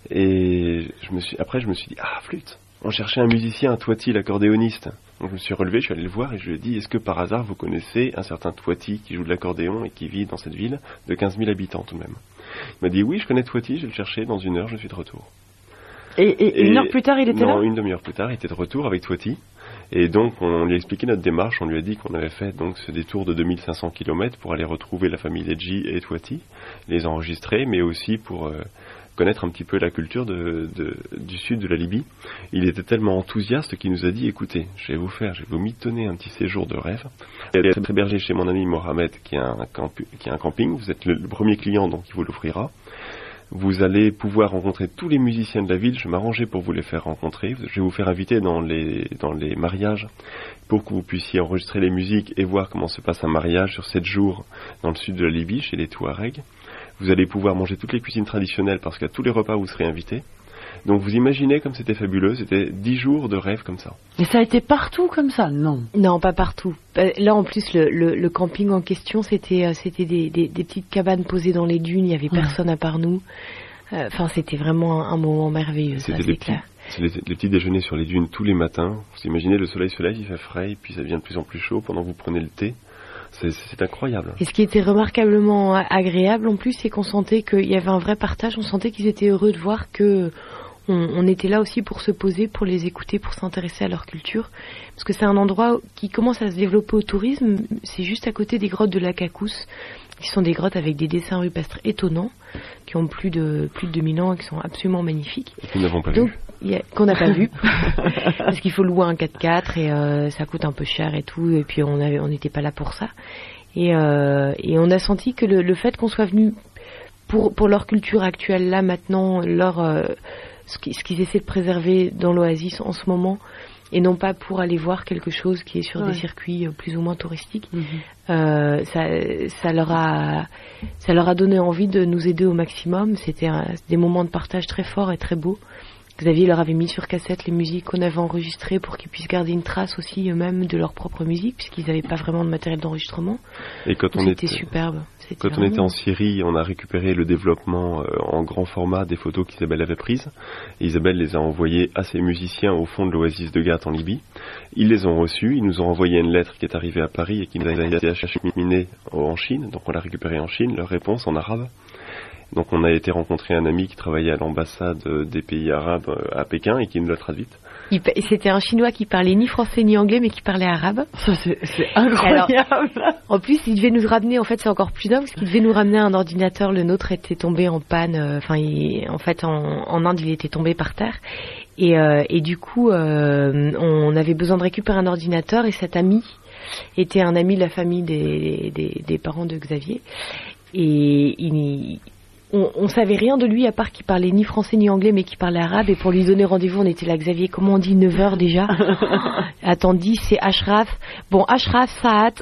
Et après, je me suis dit, flûte. On cherchait un musicien, un Toiti, l'accordéoniste. Donc je me suis relevé, je suis allé le voir et je lui ai dit, est-ce que par hasard vous connaissez un certain Toiti qui joue de l'accordéon et qui vit dans cette ville de 15 000 habitants tout de même? Il m'a dit, oui, je connais Toiti, je vais le chercher, dans 1 heure, je suis de retour. Et 1 heure plus tard, il était là? Non, une demi-heure plus tard, il était de retour avec Toiti. Et donc, on lui a expliqué notre démarche. On lui a dit qu'on avait fait donc ce détour de 2500 km pour aller retrouver la famille Ledji et Toiti, les enregistrer, mais aussi pour connaître un petit peu la culture du sud de la Libye. Il était tellement enthousiaste qu'il nous a dit, écoutez, je vais vous mitonner un petit séjour de rêve. Il est hébergé chez mon ami Mohamed qui a un camping. Vous êtes le premier client, donc il vous l'offrira. Vous allez pouvoir rencontrer tous les musiciens de la ville. Je m'arrangeais pour vous les faire rencontrer. Je vais vous faire inviter dans les mariages pour que vous puissiez enregistrer les musiques et voir comment se passe un mariage sur 7 jours dans le sud de la Libye, chez les Touaregs. Vous allez pouvoir manger toutes les cuisines traditionnelles parce qu'à tous les repas vous serez invités. Donc vous imaginez comme c'était fabuleux, c'était 10 jours de rêve comme ça. Et ça a été partout comme ça? Non. Non, pas partout. Là en plus le camping en question c'était des petites cabanes posées dans les dunes, il n'y avait personne à part nous. C'était vraiment un moment merveilleux, ça c'est clair. C'est les petits déjeuners sur les dunes tous les matins. Vous imaginez, le soleil se lève, il fait frais, et puis ça devient de plus en plus chaud pendant que vous prenez le thé. C'est incroyable. Et ce qui était remarquablement agréable en plus, c'est qu'on sentait qu'il y avait un vrai partage. On sentait qu'ils étaient heureux de voir que on était là aussi pour se poser, pour les écouter, pour s'intéresser à leur culture. Parce que c'est un endroit qui commence à se développer au tourisme. C'est juste à côté des grottes de la Cacousse, qui sont des grottes avec des dessins rupestres étonnants, qui ont plus de 2000 ans et qui sont absolument magnifiques. Et que nous n'avons pas vu. Qu'on n'a pas vu. Parce qu'il faut louer un 4x4 et ça coûte un peu cher et tout. Et puis on n'était pas là pour ça. Et on a senti que le fait qu'on soit venu pour leur culture actuelle là maintenant, ce qu'ils essaient de préserver dans l'oasis en ce moment, et non pas pour aller voir quelque chose qui est sur des circuits plus ou moins touristiques. Ça leur a donné envie de nous aider au maximum. C'était des moments de partage très forts et très beaux. Xavier leur avait mis sur cassette les musiques qu'on avait enregistrées pour qu'ils puissent garder une trace aussi eux-mêmes de leur propre musique, puisqu'ils n'avaient pas vraiment de matériel d'enregistrement. Et c'était superbe. On était en Syrie, on a récupéré le développement en grand format des photos qu'Isabelle avait prises. Et Isabelle les a envoyées à ses musiciens au fond de l'oasis de Ghat en Libye. Ils les ont reçus, ils nous ont envoyé une lettre qui est arrivée à Paris et qui nous a été acheminée en Chine. Donc on l'a récupérée en Chine, leur réponse en arabe. Donc on a été rencontrer un ami qui travaillait à l'ambassade des pays arabes à Pékin et qui nous l'a traduite. C'était un Chinois qui parlait ni français ni anglais, mais qui parlait arabe. Ça, c'est incroyable. Alors, en plus, il devait nous ramener, en fait, c'est encore plus dingue, parce qu'il devait nous ramener un ordinateur. Le nôtre était tombé en panne. En Inde, il était tombé par terre. Et du coup, on avait besoin de récupérer un ordinateur, et cet ami était un ami de la famille des parents de Xavier. Et on savait rien de lui à part qu'il parlait ni français ni anglais, mais qu'il parlait arabe. Et pour lui donner rendez-vous, on était là, Xavier, comment on dit 9h déjà? Attends, c'est Ashraf. Bon, Ashraf, Saat.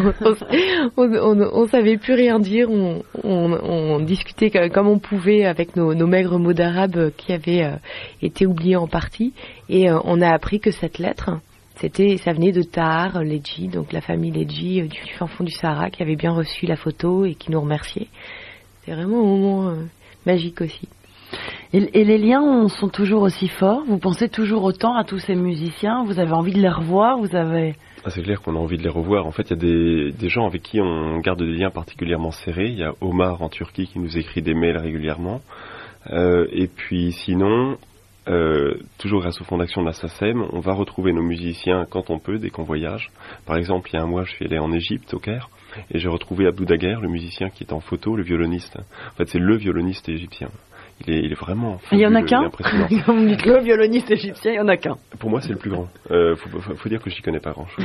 on savait plus rien dire. On discutait comme on pouvait avec nos maigres mots d'arabe qui avaient été oubliés en partie. Et on a appris que cette lettre, ça venait de Tahar Ledji, donc la famille Ledji du fin fond du Sahara, qui avait bien reçu la photo et qui nous remerciait. C'est vraiment un moment magique aussi. Et les liens sont toujours aussi forts? Vous pensez toujours autant à tous ces musiciens? Vous avez envie de les revoir? C'est clair qu'on a envie de les revoir. En fait, il y a des gens avec qui on garde des liens particulièrement serrés. Il y a Omar en Turquie qui nous écrit des mails régulièrement. Et puis sinon, toujours grâce au fonds d'action de la SACEM, on va retrouver nos musiciens quand on peut, dès qu'on voyage. Par exemple, il y a un mois, je suis allé en Égypte, au Caire, et j'ai retrouvé Abdou Daguerre, le musicien qui est en photo, le violoniste. En fait, c'est le violoniste égyptien. Il est vraiment fabuleux. Il y en a qu'un? Comme vous dites le violoniste égyptien, il y en a qu'un. Pour moi, c'est le plus grand. Faut dire que j'y connais pas grand-chose.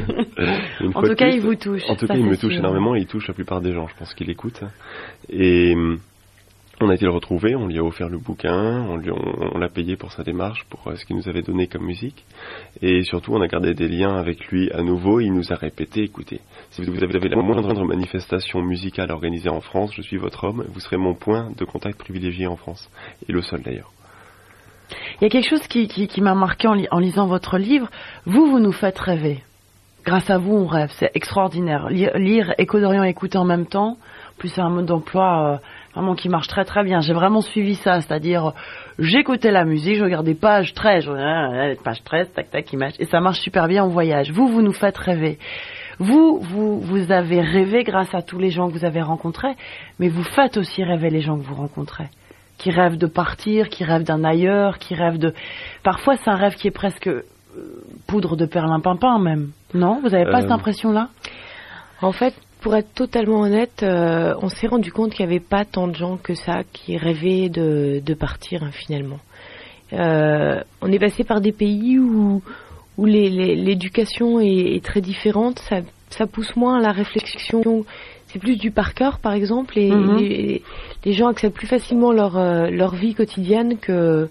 En tout cas, il vous touche. En tout cas, il me touche énormément et il touche la plupart des gens. Je pense qu'il écoute. Et on a été le retrouver, on lui a offert le bouquin, on l'a payé pour sa démarche, pour ce qu'il nous avait donné comme musique. Et surtout, on a gardé des liens avec lui à nouveau. Il nous a répété, écoutez, si vous avez la moindre manifestation musicale organisée en France, je suis votre homme, vous serez mon point de contact privilégié en France. Et le seul d'ailleurs. Il y a quelque chose qui m'a marqué en lisant votre livre. Vous nous faites rêver. Grâce à vous, on rêve. C'est extraordinaire. Lire Écho d'Orient et écouter en même temps. En plus, c'est un mode d'emploi vraiment qui marche très très bien. J'ai vraiment suivi ça, c'est-à-dire j'écoutais la musique, je regardais page 13, page 13, tac tac, image, et ça marche super bien en voyage. Vous nous faites rêver. Vous avez rêvé grâce à tous les gens que vous avez rencontrés, mais vous faites aussi rêver les gens que vous rencontrez, qui rêvent de partir, qui rêvent d'un ailleurs, qui rêvent de... Parfois, c'est un rêve qui est presque poudre de perlimpinpin même. Non? Vous n'avez pas cette impression-là? En fait, pour être totalement honnête, on s'est rendu compte qu'il n'y avait pas tant de gens que ça qui rêvaient de partir finalement. On est passé par des pays où l'éducation est très différente, ça pousse moins à la réflexion. C'est plus du par cœur, par exemple, et les gens acceptent plus facilement leur vie quotidienne que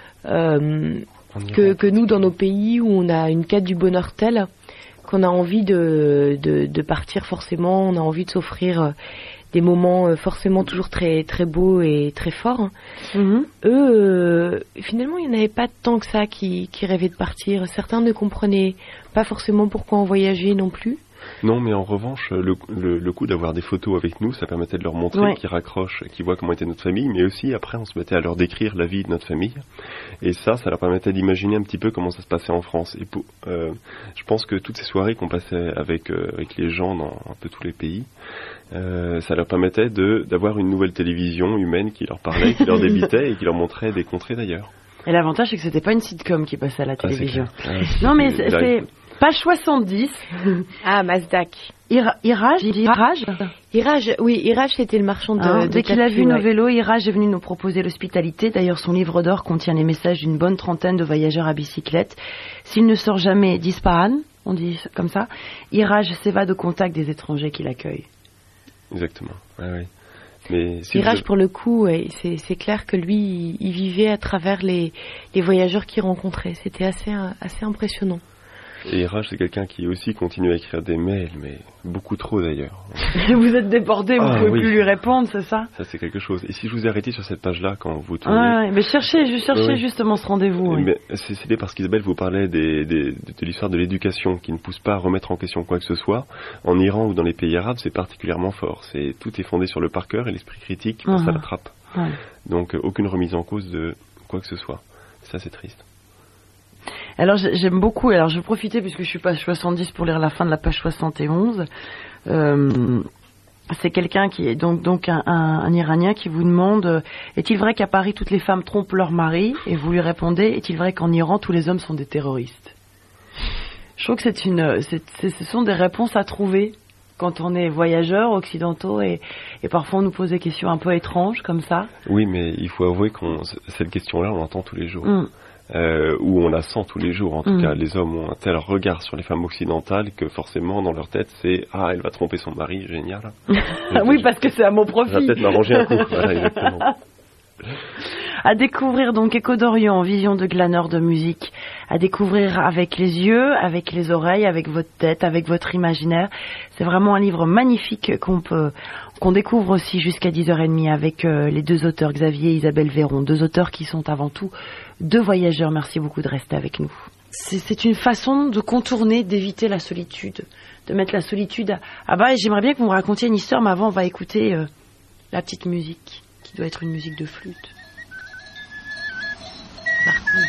nous dans nos pays où on a une quête du bonheur telle qu'on a envie de partir forcément, on a envie de s'offrir des moments forcément toujours très très beaux et très forts. Eux, finalement, il n'y en avait pas tant que ça qui rêvaient de partir. Certains ne comprenaient pas forcément pourquoi on voyageait non plus. Non, mais en revanche, le coup d'avoir des photos avec nous, ça permettait de leur montrer qu'ils raccrochent, qu'ils voient comment était notre famille, mais aussi après on se mettait à leur décrire la vie de notre famille, et ça leur permettait d'imaginer un petit peu comment ça se passait en France. Et je pense que toutes ces soirées qu'on passait avec les gens dans un peu tous les pays, ça leur permettait d'avoir une nouvelle télévision humaine qui leur parlait, qui leur débitait et qui leur montrait des contrées d'ailleurs. Et l'avantage, c'est que c'était pas une sitcom qui passait à la télévision. Non, mais c'est page 70. Ah, Mazdak. Iraj, c'était le marchand de dès qu'il a vu nos vélos, Iraj est venu nous proposer l'hospitalité. D'ailleurs, son livre d'or contient les messages d'une bonne trentaine de voyageurs à bicyclette. S'il ne sort jamais d'Ispahan, on dit comme ça, Iraj s'évade au contact des étrangers qui l'accueillent. Exactement, oui. Mais Iraj, pour le coup, c'est clair que lui, il vivait à travers les voyageurs qu'il rencontrait. C'était assez impressionnant. Et Iraj, c'est quelqu'un qui aussi continue à écrire des mails, mais beaucoup trop d'ailleurs. Vous êtes débordé, vous pouvez plus lui répondre, c'est ça? Ça, c'est quelque chose. Et si je vous ai arrêté sur cette page-là quand vous tournez... mais je cherchais justement ce rendez-vous. Mais c'est parce qu'Isabelle vous parlait de l'histoire de l'éducation qui ne pousse pas à remettre en question quoi que ce soit. En Iran ou dans les pays arabes, c'est particulièrement fort. Tout est fondé sur le par cœur et l'esprit critique, ça l'attrape. Donc aucune remise en cause de quoi que ce soit. Ça, c'est triste. Alors j'aime beaucoup, alors je vais profiter puisque je suis page 70 pour lire la fin de la page 71. c'est quelqu'un qui est donc un Iranien qui vous demande est-il vrai qu'à Paris toutes les femmes trompent leur mari? Et vous lui répondez est-il vrai qu'en Iran tous les hommes sont des terroristes? Je trouve que ce sont des réponses à trouver quand on est voyageurs occidentaux et parfois on nous pose des questions un peu étranges comme ça. Oui, mais il faut avouer que cette question-là, on l'entend tous les jours. Ou on la sent tous les jours. En tout cas, les hommes ont un tel regard sur les femmes occidentales que forcément, dans leur tête, c'est « Ah, elle va tromper son mari, génial. » Oui, parce que c'est à mon profit. Ça va peut-être m'arranger un coup. Voilà, exactement. À découvrir donc Écho d'Orient, vision de glaneur de musique. À découvrir avec les yeux, avec les oreilles, avec votre tête, avec votre imaginaire. C'est vraiment un livre magnifique qu'on découvre aussi jusqu'à 10h30 avec les deux auteurs, Xavier et Isabelle Véron. Deux auteurs qui sont avant tout deux voyageurs. Merci beaucoup de rester avec nous. C'est une façon de contourner, d'éviter la solitude, de mettre la solitude à bas. Et j'aimerais bien que vous me racontiez une histoire, mais avant on va écouter la petite musique, qui doit être une musique de flûte. Martine.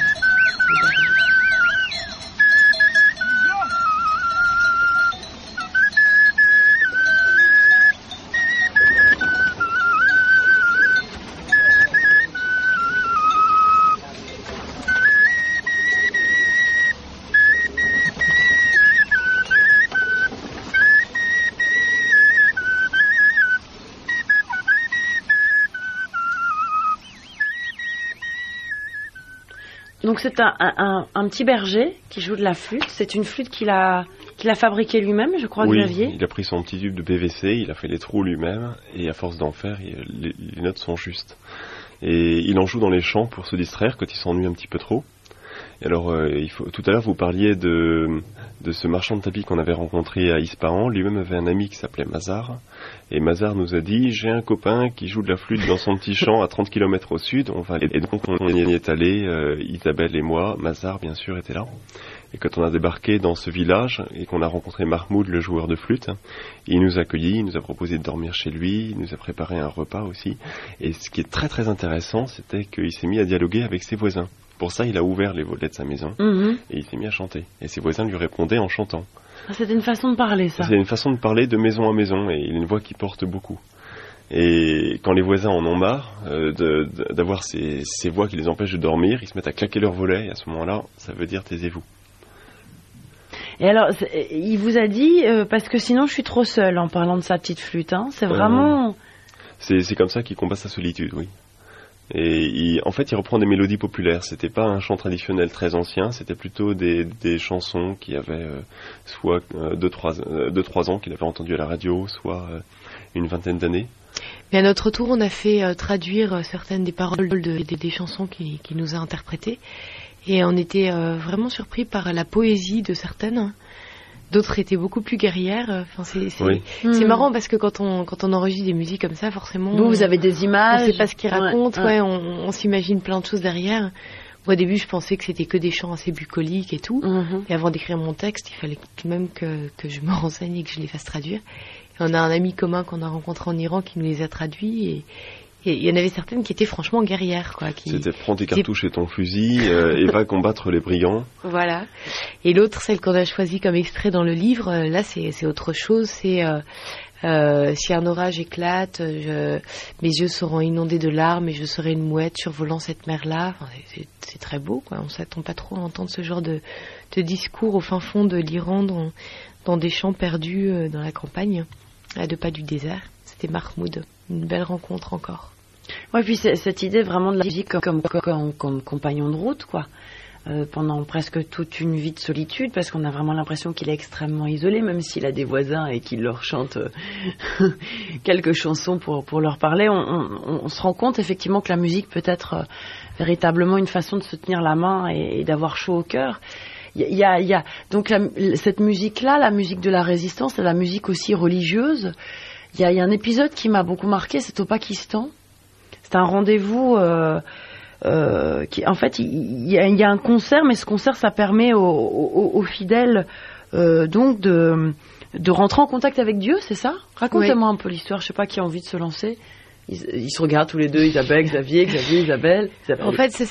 Donc c'est un petit berger qui joue de la flûte. C'est une flûte qu'il a fabriquée lui-même, je crois, oui, Xavier. Il a pris son petit tube de PVC, il a fait les trous lui-même, et à force d'en faire, les notes sont justes. Et il en joue dans les champs pour se distraire quand il s'ennuie un petit peu trop. Et alors, tout à l'heure, vous parliez de ce marchand de tapis qu'on avait rencontré à Ispahan. Lui-même avait un ami qui s'appelait Mazar. Et Mazar nous a dit, j'ai un copain qui joue de la flûte dans son petit champ à 30 km au sud. Et donc, on y est allé, Isabelle et moi. Mazar, bien sûr, était là. Et quand on a débarqué dans ce village et qu'on a rencontré Mahmoud, le joueur de flûte, il nous a accueillis, il nous a proposé de dormir chez lui, il nous a préparé un repas aussi. Et ce qui est très très intéressant, c'était qu'il s'est mis à dialoguer avec ses voisins. Pour ça, il a ouvert les volets de sa maison et il s'est mis à chanter. Et ses voisins lui répondaient en chantant. Ah, c'était une façon de parler, ça. C'est une façon de parler de maison à maison et il a une voix qui porte beaucoup. Et quand les voisins en ont marre d'avoir ces voix qui les empêchent de dormir, ils se mettent à claquer leurs volets et à ce moment-là, ça veut dire taisez-vous. Et alors, il vous a dit, parce que sinon je suis trop seule en parlant de sa petite flûte, hein. C'est vraiment... C'est comme ça qu'il combat sa solitude, oui. Et en fait, il reprend des mélodies populaires. C'était pas un chant traditionnel très ancien, c'était plutôt des chansons qui avaient soit 2-3 ans qu'il avait entendues à la radio, soit une vingtaine d'années. Mais à notre tour, on a fait traduire certaines des paroles des chansons qu'il nous a interprétées. Et on était vraiment surpris par la poésie de certaines. D'autres étaient beaucoup plus guerrières. Enfin, c'est marrant parce que quand on enregistre des musiques comme ça, forcément... Vous avez des images. On ne sait pas ce qu'ils racontent. On s'imagine plein de choses derrière. Au début, je pensais que c'était que des chants assez bucoliques et tout. Et avant d'écrire mon texte, il fallait tout de même que je me renseigne et que je les fasse traduire. Et on a un ami commun qu'on a rencontré en Iran qui nous les a traduits. Et il y en avait certaines qui étaient franchement guerrières, quoi. C'était prends tes cartouches et ton fusil et va combattre les brigands. Voilà. Et l'autre, celle qu'on a choisie comme extrait dans le livre, là c'est autre chose. C'est si un orage éclate, mes yeux seront inondés de larmes et je serai une mouette survolant cette mer-là. Enfin, c'est très beau, quoi. On s'attend pas trop à entendre ce genre de discours au fin fond de l'Iran, dans des champs perdus dans la campagne, à 2 pas du désert. C'était Mahmoud. Une belle rencontre encore. Ouais, puis cette idée vraiment de la musique comme compagnon de route, quoi. Pendant presque toute une vie de solitude, parce qu'on a vraiment l'impression qu'il est extrêmement isolé, même s'il a des voisins et qu'il leur chante quelques chansons pour leur parler. On se rend compte effectivement que la musique peut être véritablement une façon de se tenir la main et d'avoir chaud au cœur. Il y a donc cette musique-là, la musique de la résistance, la musique aussi religieuse. Il y a un épisode qui m'a beaucoup marqué, c'est au Pakistan. C'est un rendez-vous qui, en fait, il y a un concert, mais ce concert, ça permet aux fidèles donc de rentrer en contact avec Dieu, c'est ça? Racontez-moi un peu l'histoire. Je sais pas qui a envie de se lancer. Ils se regardent tous les deux, Isabelle, Xavier, Isabelle. En fait, ça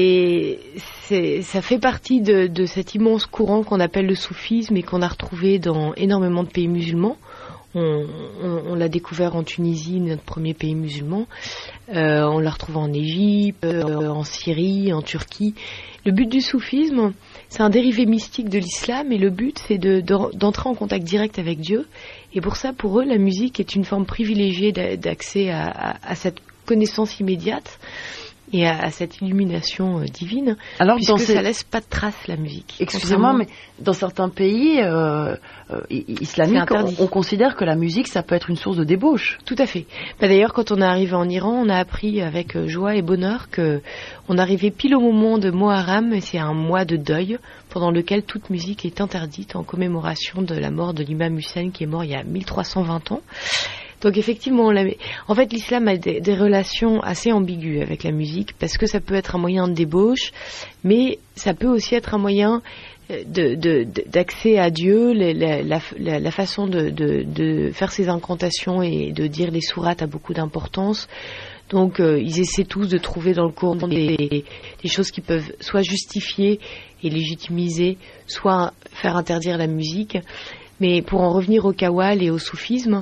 fait partie de cet immense courant qu'on appelle le soufisme et qu'on a retrouvé dans énormément de pays musulmans. On l'a découvert en Tunisie, notre premier pays musulman. On l'a retrouvé en Égypte, en Syrie, en Turquie. Le but du soufisme, c'est un dérivé mystique de l'islam, et le but, c'est d'entrer en contact direct avec Dieu. Et pour ça, pour eux, la musique est une forme privilégiée d'accès à cette connaissance immédiate et à cette illumination divine, alors puisque ça laisse pas de traces, la musique. Excusez-moi, mais dans certains pays islamiques, on considère que la musique, ça peut être une source de débauche. Tout à fait. D'ailleurs, quand on est arrivé en Iran, on a appris avec joie et bonheur que on arrivait pile au moment de Muharram, et c'est un mois de deuil pendant lequel toute musique est interdite en commémoration de la mort de l'imam Hussein, qui est mort il y a 1320 ans. Donc effectivement, en fait, l'islam a des relations assez ambiguës avec la musique, parce que ça peut être un moyen de débauche, mais ça peut aussi être un moyen d'accès à Dieu. La façon de faire ses incantations et de dire les sourates a beaucoup d'importance. Donc ils essaient tous de trouver dans le Coran des choses qui peuvent soit justifier et légitimiser, soit faire interdire la musique. Mais pour en revenir au qawwal et au soufisme,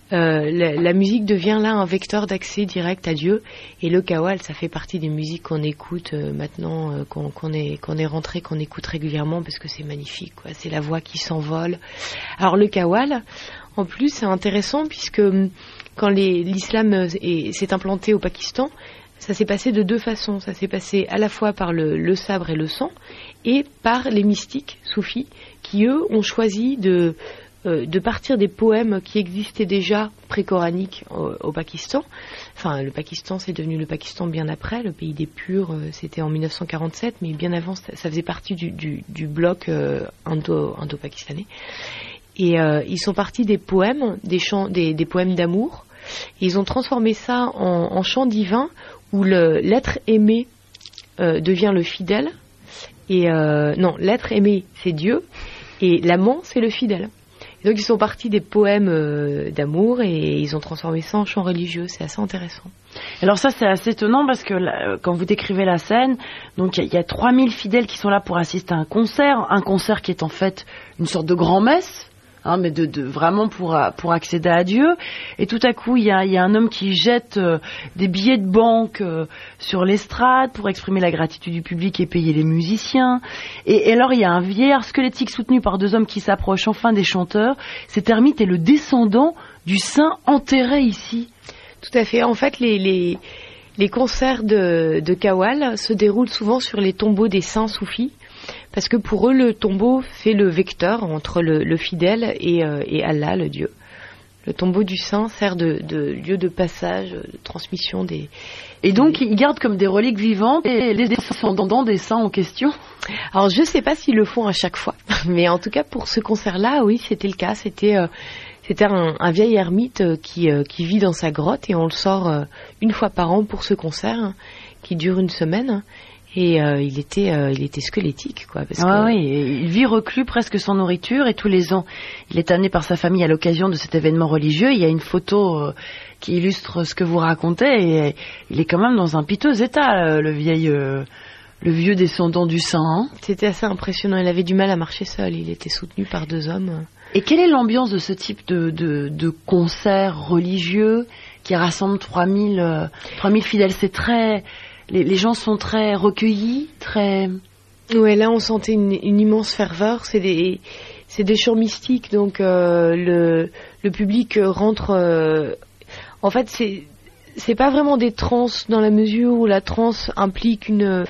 la musique devient là un vecteur d'accès direct à Dieu, et le qawwal, ça fait partie des musiques qu'on écoute maintenant, qu'on est rentré, qu'on écoute régulièrement, parce que c'est magnifique, quoi. C'est la voix qui s'envole. Alors le qawwal, en plus, c'est intéressant, puisque quand l'islam s'est implanté au Pakistan, ça s'est passé de deux façons. Ça s'est passé à la fois par le sabre et le sang, et par les mystiques soufis, qui eux ont choisi de partir des poèmes qui existaient déjà pré-coraniques au Pakistan. Enfin, le Pakistan, c'est devenu le Pakistan bien après. Le pays des purs, c'était en 1947, mais bien avant, ça faisait partie du bloc indo-pakistanais. Et ils sont partis des poèmes, des chants, des poèmes d'amour. Et ils ont transformé ça en chant divin, où l'être aimé devient le fidèle. Et non, l'être aimé, c'est Dieu, et l'amant, c'est le fidèle. Donc ils sont partis des poèmes d'amour, et ils ont transformé ça en chant religieux. C'est assez intéressant. Alors ça, c'est assez étonnant, parce que quand vous décrivez la scène, donc il y a 3000 fidèles qui sont là pour assister à un concert qui est en fait une sorte de grand-messe, mais vraiment pour accéder à Dieu. Et tout à coup, il y a un homme qui jette des billets de banque sur l'estrade pour exprimer la gratitude du public et payer les musiciens. Et alors, il y a un vieillard squelettique soutenu par deux hommes qui s'approchent enfin des chanteurs. Cet ermite est le descendant du saint enterré ici. Tout à fait. En fait, les concerts de qawwal se déroulent souvent sur les tombeaux des saints soufis, parce que pour eux, le tombeau fait le vecteur entre le fidèle et Allah, le Dieu. Le tombeau du saint sert de lieu de passage, de transmission des... Et donc, ils gardent comme des reliques vivantes et les descendants des saints en question. Alors, je ne sais pas s'ils le font à chaque fois, mais en tout cas, pour ce concert-là, oui, c'était le cas. C'était un vieil ermite qui vit dans sa grotte, et on le sort une fois par an pour ce concert qui dure une semaine. Et il était squelettique, quoi. Oui, il vit reclus, presque sans nourriture, et tous les ans, il est amené par sa famille à l'occasion de cet événement religieux. Il y a une photo qui illustre ce que vous racontez, et il est quand même dans un piteux état, le vieux descendant du saint. Hein. C'était assez impressionnant. Il avait du mal à marcher seul. Il était soutenu par deux hommes. Et quelle est l'ambiance de ce type de concert religieux qui rassemble 3000 fidèles? C'est très... Les gens sont très recueillis, très... Ouais, là on sentait une immense ferveur. C'est des chants mystiques, donc le public rentre... En fait, c'est pas vraiment des transes, dans la mesure où la transe implique une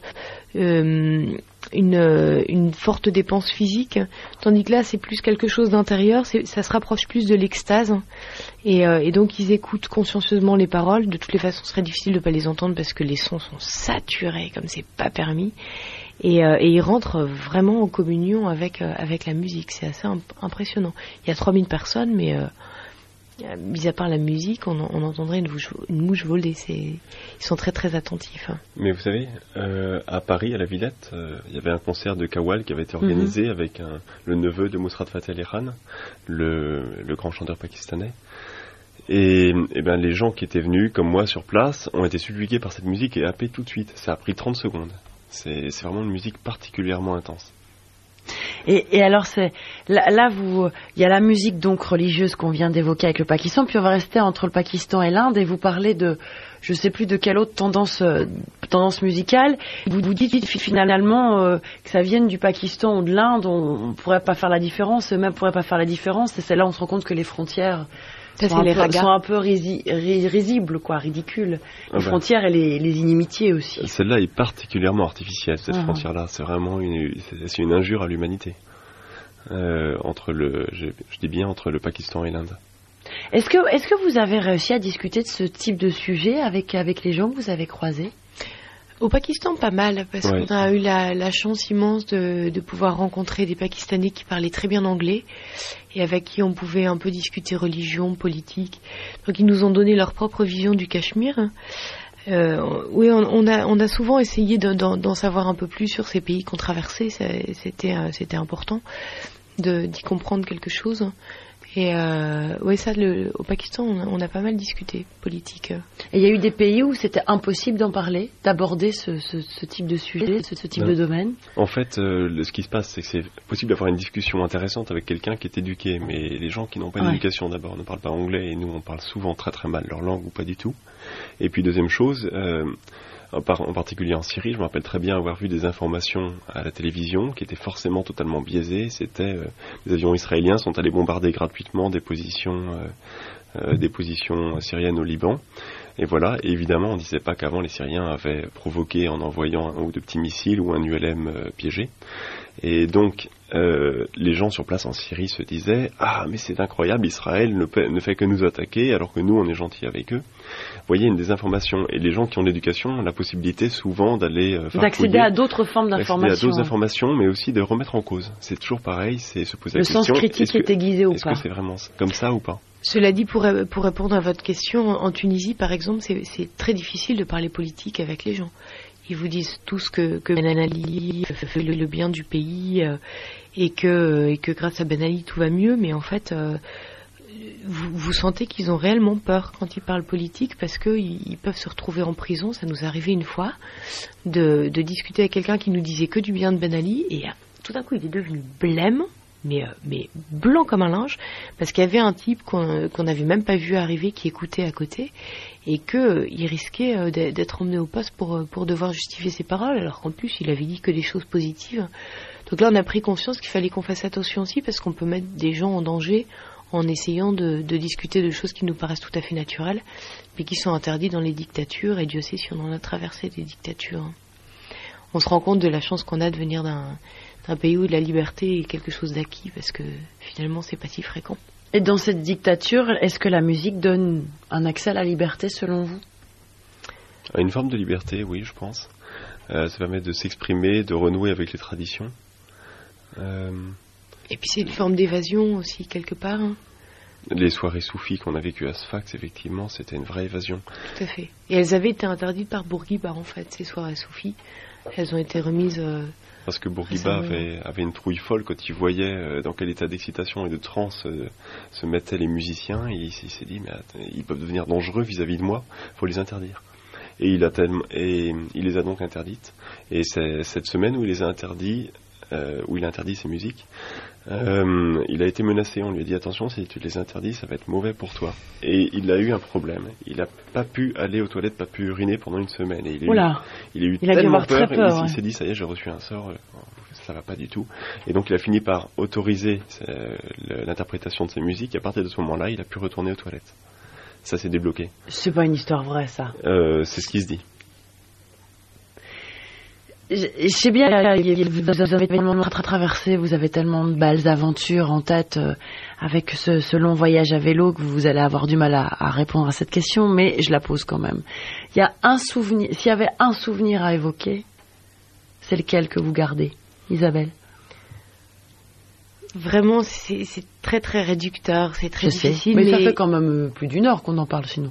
forte dépense physique, tandis que là c'est plus quelque chose d'intérieur. Ça se rapproche plus de l'extase, et donc ils écoutent consciencieusement les paroles. De toutes les façons, ce serait difficile de pas les entendre parce que les sons sont saturés comme c'est pas permis, et ils rentrent vraiment en communion avec la musique. C'est assez impressionnant. Il y a 3000 personnes, mais mis à part la musique, on entendrait une mouche voler. Ils sont très très attentifs. Mais vous savez, à Paris, à la Villette, il y avait un concert de qawwal qui avait été organisé avec le neveu de Nusrat Fateh Ali Khan, le grand chanteur pakistanais. Et ben les gens qui étaient venus, comme moi, sur place, ont été subjugués par cette musique et happés tout de suite. Ça a pris 30 secondes. C'est vraiment une musique particulièrement intense. Et alors là il y a la musique donc religieuse qu'on vient d'évoquer avec le Pakistan, puis on va rester entre le Pakistan et l'Inde et vous parlez de je sais plus de quelle autre tendance musicale. Vous dites finalement que ça vienne du Pakistan ou de l'Inde, on pourrait pas faire la différence, eux-mêmes pourraient pas faire la différence. Et c'est là où on se rend compte que les frontières sont un peu risibles, quoi, ridicules. Les frontières et les inimitiés aussi. Celle-là est particulièrement artificielle, cette frontière-là. C'est vraiment une injure à l'humanité. Je dis bien entre le Pakistan et l'Inde. Est-ce que vous avez réussi à discuter de ce type de sujet avec les gens que vous avez croisés? Au Pakistan, pas mal, parce qu'on a eu la chance immense de pouvoir rencontrer des Pakistanais qui parlaient très bien anglais et avec qui on pouvait un peu discuter religion, politique. Donc ils nous ont donné leur propre vision du Cachemire. Oui, on a souvent essayé d'en savoir un peu plus sur ces pays qu'on traversait. C'était important d'y comprendre quelque chose. Et oui, ça, au Pakistan, on a pas mal discuté politique. Et il y a eu des pays où c'était impossible d'en parler, d'aborder ce type de sujet, ce type de domaine? En fait, ce qui se passe, c'est que c'est possible d'avoir une discussion intéressante avec quelqu'un qui est éduqué, mais les gens qui n'ont pas d'éducation d'abord ne parlent pas anglais, et nous, on parle souvent très très mal leur langue ou pas du tout. Et puis deuxième chose, en particulier en Syrie, je me rappelle très bien avoir vu des informations à la télévision qui étaient forcément totalement biaisées. C'était les avions israéliens sont allés bombarder gratuitement des positions syriennes au Liban. Et voilà, et évidemment, on ne disait pas qu'avant les Syriens avaient provoqué en envoyant un ou deux petits missiles ou un ULM piégé. Et donc, les gens sur place en Syrie se disaient « Ah, mais c'est incroyable, Israël ne fait que nous attaquer alors que nous, on est gentils avec eux. » Vous voyez, une désinformation. Et les gens qui ont de l'éducation ont la possibilité souvent d'accéder à d'autres formes d'informations. D'accéder à d'autres informations, mais aussi de remettre en cause. C'est toujours pareil, c'est se poser la question. Le sens critique est aiguisé ou pas? Est-ce que c'est vraiment comme ça ou pas? Cela dit, pour répondre à votre question, en Tunisie, par exemple, c'est très difficile de parler politique avec les gens. Ils vous disent tous que Ben Ali fait le bien du pays et que grâce à Ben Ali tout va mieux, mais en fait, vous sentez qu'ils ont réellement peur quand ils parlent politique parce qu'ils peuvent se retrouver en prison. Ça nous est arrivé une fois de discuter avec quelqu'un qui nous disait que du bien de Ben Ali et tout d'un coup il est devenu blême. Mais blanc comme un linge, parce qu'il y avait un type qu'on n'avait même pas vu arriver qui écoutait à côté et qu'il risquait d'être emmené au poste pour devoir justifier ses paroles, alors qu'en plus il avait dit que des choses positives. Donc là on a pris conscience qu'il fallait qu'on fasse attention aussi, parce qu'on peut mettre des gens en danger en essayant de discuter de choses qui nous paraissent tout à fait naturelles, mais qui sont interdites dans les dictatures, et Dieu sait si on en a traversé des dictatures. On se rend compte de la chance qu'on a de venir d'un pays où la liberté est quelque chose d'acquis, parce que finalement c'est pas si fréquent. Et dans cette dictature, est-ce que la musique donne un accès à la liberté selon vous? À une forme de liberté, oui, je pense. Ça permet de s'exprimer, de renouer avec les traditions. Et puis c'est une forme d'évasion aussi quelque part. Les soirées soufis qu'on a vécues à Sfax, effectivement, c'était une vraie évasion. Tout à fait. Et elles avaient été interdites par Bourguiba, en fait, ces soirées soufis. Elles ont été remises... Parce que Bourguiba avait une trouille folle quand il voyait dans quel état d'excitation et de transe se mettaient les musiciens. Et il s'est dit, mais ils peuvent devenir dangereux vis-à-vis de moi, il faut les interdire. Et il les a donc interdites. Et c'est cette semaine où il les a interdits, où il a interdit ces musiques, il a été menacé. On lui a dit, attention, si tu les interdis, ça va être mauvais pour toi. Et il a eu un problème. Il n'a pas pu aller aux toilettes, pas pu uriner pendant une semaine. Et il a eu tellement peur. Il s'est dit, ça y est, j'ai reçu un sort, ça va pas du tout. Et donc il a fini par autoriser l'interprétation de ces musiques. Et à partir de ce moment-là, il a pu retourner aux toilettes. Ça s'est débloqué. C'est pas une histoire vraie, ça. C'est ce qui se dit. Je sais bien, vous avez tellement traversé, vous avez tellement de belles aventures en tête avec ce long voyage à vélo que vous allez avoir du mal à répondre à cette question, mais je la pose quand même. Il y a un souvenir, s'il y avait un souvenir à évoquer, c'est lequel que vous gardez, Isabelle? Vraiment, c'est très très réducteur, c'est très difficile. Mais ça fait quand même plus d'une heure qu'on en parle sinon.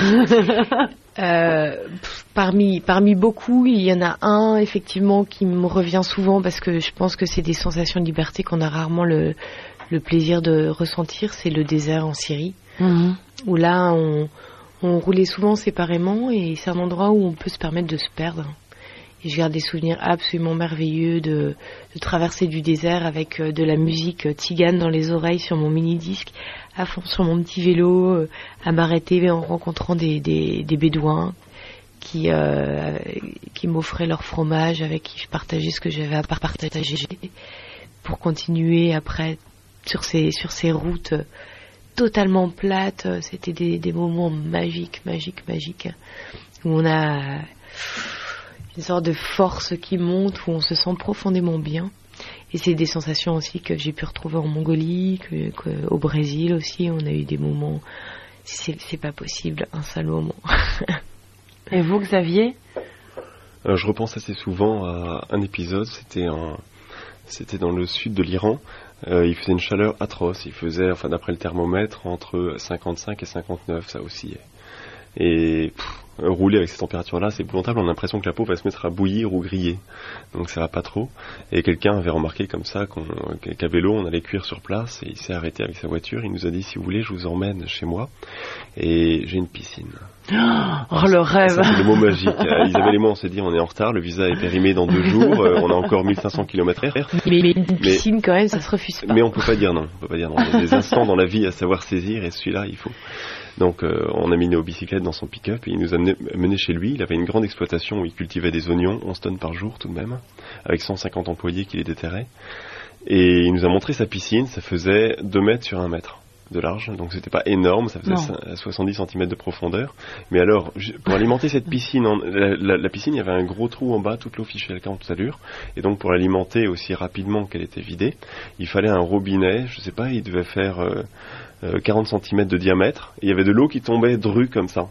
Parmi beaucoup, il y en a un effectivement qui me revient souvent parce que je pense que c'est des sensations de liberté qu'on a rarement le plaisir de ressentir. C'est le désert en Syrie, où là on roulait souvent séparément et c'est un endroit où on peut se permettre de se perdre. Et je garde des souvenirs absolument merveilleux de traverser du désert avec de la musique tzigane dans les oreilles sur mon mini-disque, à fond sur mon petit vélo, à m'arrêter en rencontrant des bédouins qui m'offraient leur fromage, avec qui je partageais ce que j'avais à partager, pour continuer après sur ces routes totalement plates. C'était des moments magiques, où on a une sorte de force qui monte, où on se sent profondément bien. Et c'est des sensations aussi que j'ai pu retrouver en Mongolie, au Brésil aussi. On a eu des moments, c'est pas possible, un seul moment. Et vous, Xavier? Je repense assez souvent à un épisode, c'était dans le sud de l'Iran. Il faisait une chaleur atroce, il faisait, d'après le thermomètre, entre 55 et 59, ça oscillait. Et rouler avec ces températures-là, c'est épouvantable, on a l'impression que la peau va se mettre à bouillir ou griller. Donc ça va pas trop. Et quelqu'un avait remarqué comme ça qu'à vélo, on allait cuire sur place, et il s'est arrêté avec sa voiture, il nous a dit, si vous voulez, je vous emmène chez moi, et j'ai une piscine. Oh, le rêve! Ça, c'est le mot magique. Isabelle et moi, on s'est dit, on est en retard, le visa est périmé dans 2 jours, on a encore 1500 km/h. Mais une piscine, quand même, ça se refuse pas. Mais on peut pas dire non. Il y a des instants dans la vie à savoir saisir, et celui-là, il faut. Donc on a mis nos bicyclettes dans son pick-up et il nous a mené chez lui. Il avait une grande exploitation où il cultivait des oignons, 11 tonnes par jour tout de même, avec 150 employés qui les déterraient. Et il nous a montré sa piscine, ça faisait 2 mètres sur 1 mètre de large, donc c'était pas énorme, ça faisait 70 cm de profondeur. Mais alors, pour alimenter cette piscine, la piscine, il y avait un gros trou en bas, toute l'eau fichait à 40 allures, et donc pour l'alimenter aussi rapidement qu'elle était vidée, il fallait un robinet, je sais pas, il devait faire 40 cm de diamètre, et il y avait de l'eau qui tombait drue comme ça.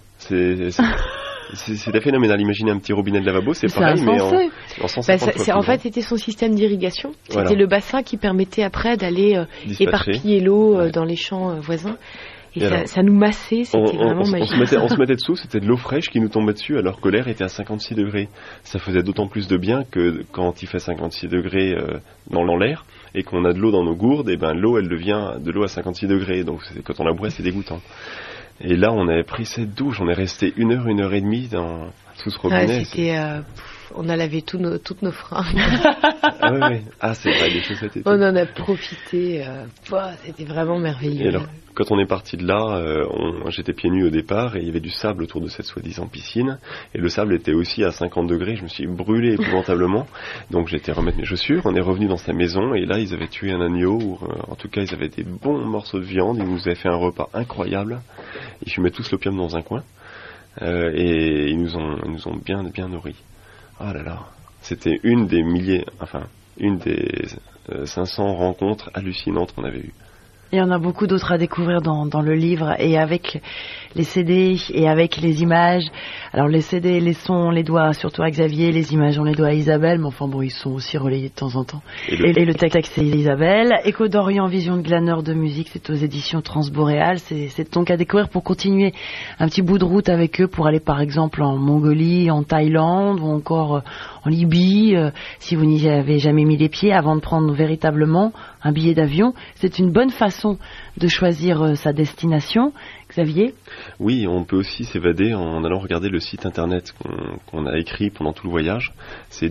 C'est phénoménal. Imaginez un petit robinet de lavabo, c'est pareil, mais en 150 fois en fait, c'était son système d'irrigation. C'était le bassin qui permettait après d'aller éparpiller l'eau dans les champs voisins. Et ça nous massait, c'était vraiment magique. On se mettait dessous, c'était de l'eau fraîche qui nous tombait dessus, alors que l'air était à 56 degrés. Ça faisait d'autant plus de bien que quand il fait 56 degrés dans l'air, et qu'on a de l'eau dans nos gourdes, et ben l'eau, elle devient de l'eau à 56 degrés. Donc quand on la boit, c'est dégoûtant. Et là, on avait pris cette douche, on est resté 1 heure, 1 heure et demie sous ce robinet. On a lavé toutes nos fringues. Oui. Ah, c'est vrai, les chaussettes et tout. On en a profité. C'était vraiment merveilleux. Et alors, quand on est parti de là, j'étais pieds nus au départ et il y avait du sable autour de cette soi-disant piscine. Et le sable était aussi à 50 degrés. Je me suis brûlé épouvantablement. Donc j'ai été remettre mes chaussures. On est revenu dans sa maison et là, ils avaient tué un agneau. En tout cas, ils avaient des bons morceaux de viande. Ils nous avaient fait un repas incroyable. Ils fumaient tous l'opium dans un coin. Et ils nous ont bien nourris. Ah là là, c'était une des 500 rencontres hallucinantes qu'on avait eues. Il y en a beaucoup d'autres à découvrir dans le livre, et avec les CD et avec les images. Alors les CD, les sons, on les doit surtout à Xavier, les images on les doit à Isabelle, mais enfin bon, ils sont aussi relayés de temps en temps. Et le texte c'est Isabelle. Écho d'Orient, vision de glaneur de musique, c'est aux éditions Transboréal. C'est donc à découvrir pour continuer un petit bout de route avec eux, pour aller par exemple en Mongolie, en Thaïlande ou encore en Libye, si vous n'y avez jamais mis les pieds, avant de prendre véritablement un billet d'avion. C'est une bonne façon de choisir sa destination. Xavier ? Oui, on peut aussi s'évader en allant regarder le site internet qu'on a écrit pendant tout le voyage. C'est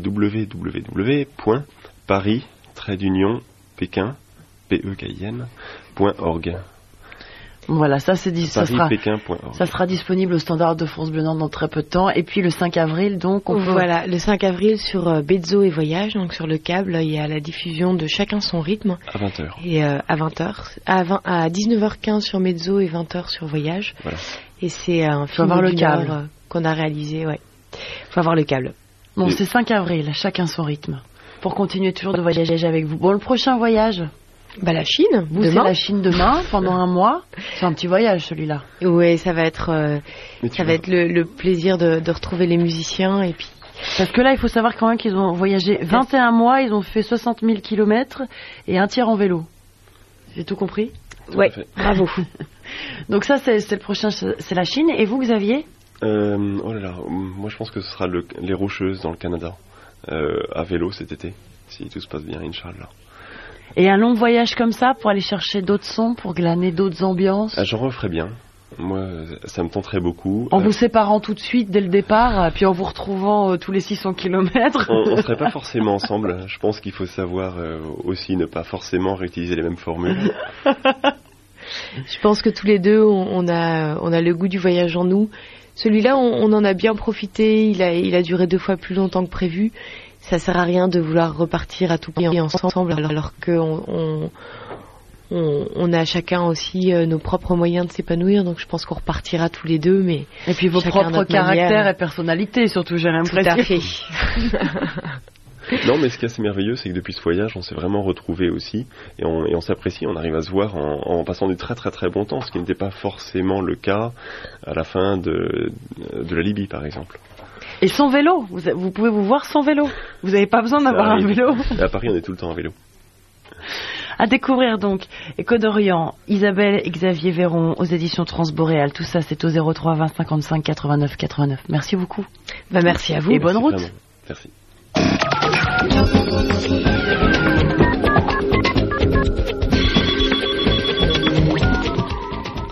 www.paris-pékin.org. Voilà, ça sera disponible au standard de France Bleu Nantes dans très peu de temps. Et puis le 5 avril, donc Voilà, le 5 avril sur Bezo et Voyage, donc sur le câble, il y a la diffusion de Chacun son rythme. À 20h. Et à 20h. À 19h15 sur Mezzo et 20h sur Voyage. Voilà. Et c'est un film qu'on a réalisé, ouais. Faut avoir le câble. Bon, c'est 5 avril, Chacun son rythme. Pour continuer toujours de voyager avec vous. Bon, le prochain voyage ? La Chine, c'est la Chine demain, pendant un mois. C'est un petit voyage, celui-là. Oui, ça va être le plaisir de retrouver les musiciens. Et puis... Parce que là, il faut savoir quand même qu'ils ont voyagé 21 mois, ils ont fait 60 000 kilomètres et un tiers en vélo. J'ai tout compris ? Oui, bravo. Donc ça, c'est le prochain, c'est la Chine. Et vous, Xavier ? Oh là là, moi je pense que ce sera les Rocheuses dans le Canada, à vélo cet été, si tout se passe bien, Inch'Allah. Et un long voyage comme ça pour aller chercher d'autres sons, pour glaner d'autres ambiances. J'en referai bien. Moi, ça me tenterait beaucoup. En vous séparant tout de suite dès le départ, puis en vous retrouvant tous les 600 kilomètres. On ne serait pas forcément ensemble. Je pense qu'il faut savoir aussi ne pas forcément réutiliser les mêmes formules. Je pense que tous les deux, on a le goût du voyage en nous. Celui-là, on en a bien profité. Il a duré 2 fois plus longtemps que prévu. Ça sert à rien de vouloir repartir à tout prix ensemble, alors qu'on on a chacun aussi nos propres moyens de s'épanouir. Donc je pense qu'on repartira tous les deux, mais et puis vos propres caractères et personnalités, surtout, j'ai l'impression. Tout à fait. Non, mais ce qui est assez merveilleux, c'est que depuis ce voyage, on s'est vraiment retrouvés aussi, et on s'apprécie, on arrive à se voir en passant du très très très bon temps, ce qui n'était pas forcément le cas à la fin de la Libye, par exemple. Et sans vélo, vous pouvez vous voir sans vélo. Vous n'avez pas besoin d'avoir un vélo. À Paris, on est tout le temps à vélo. À découvrir donc Écho d'Orient, Isabelle et Xavier Véron aux éditions Transboréal. Tout ça, c'est au 03 20 55 89 89. Merci beaucoup. Merci à vous. Et bonne route. Merci.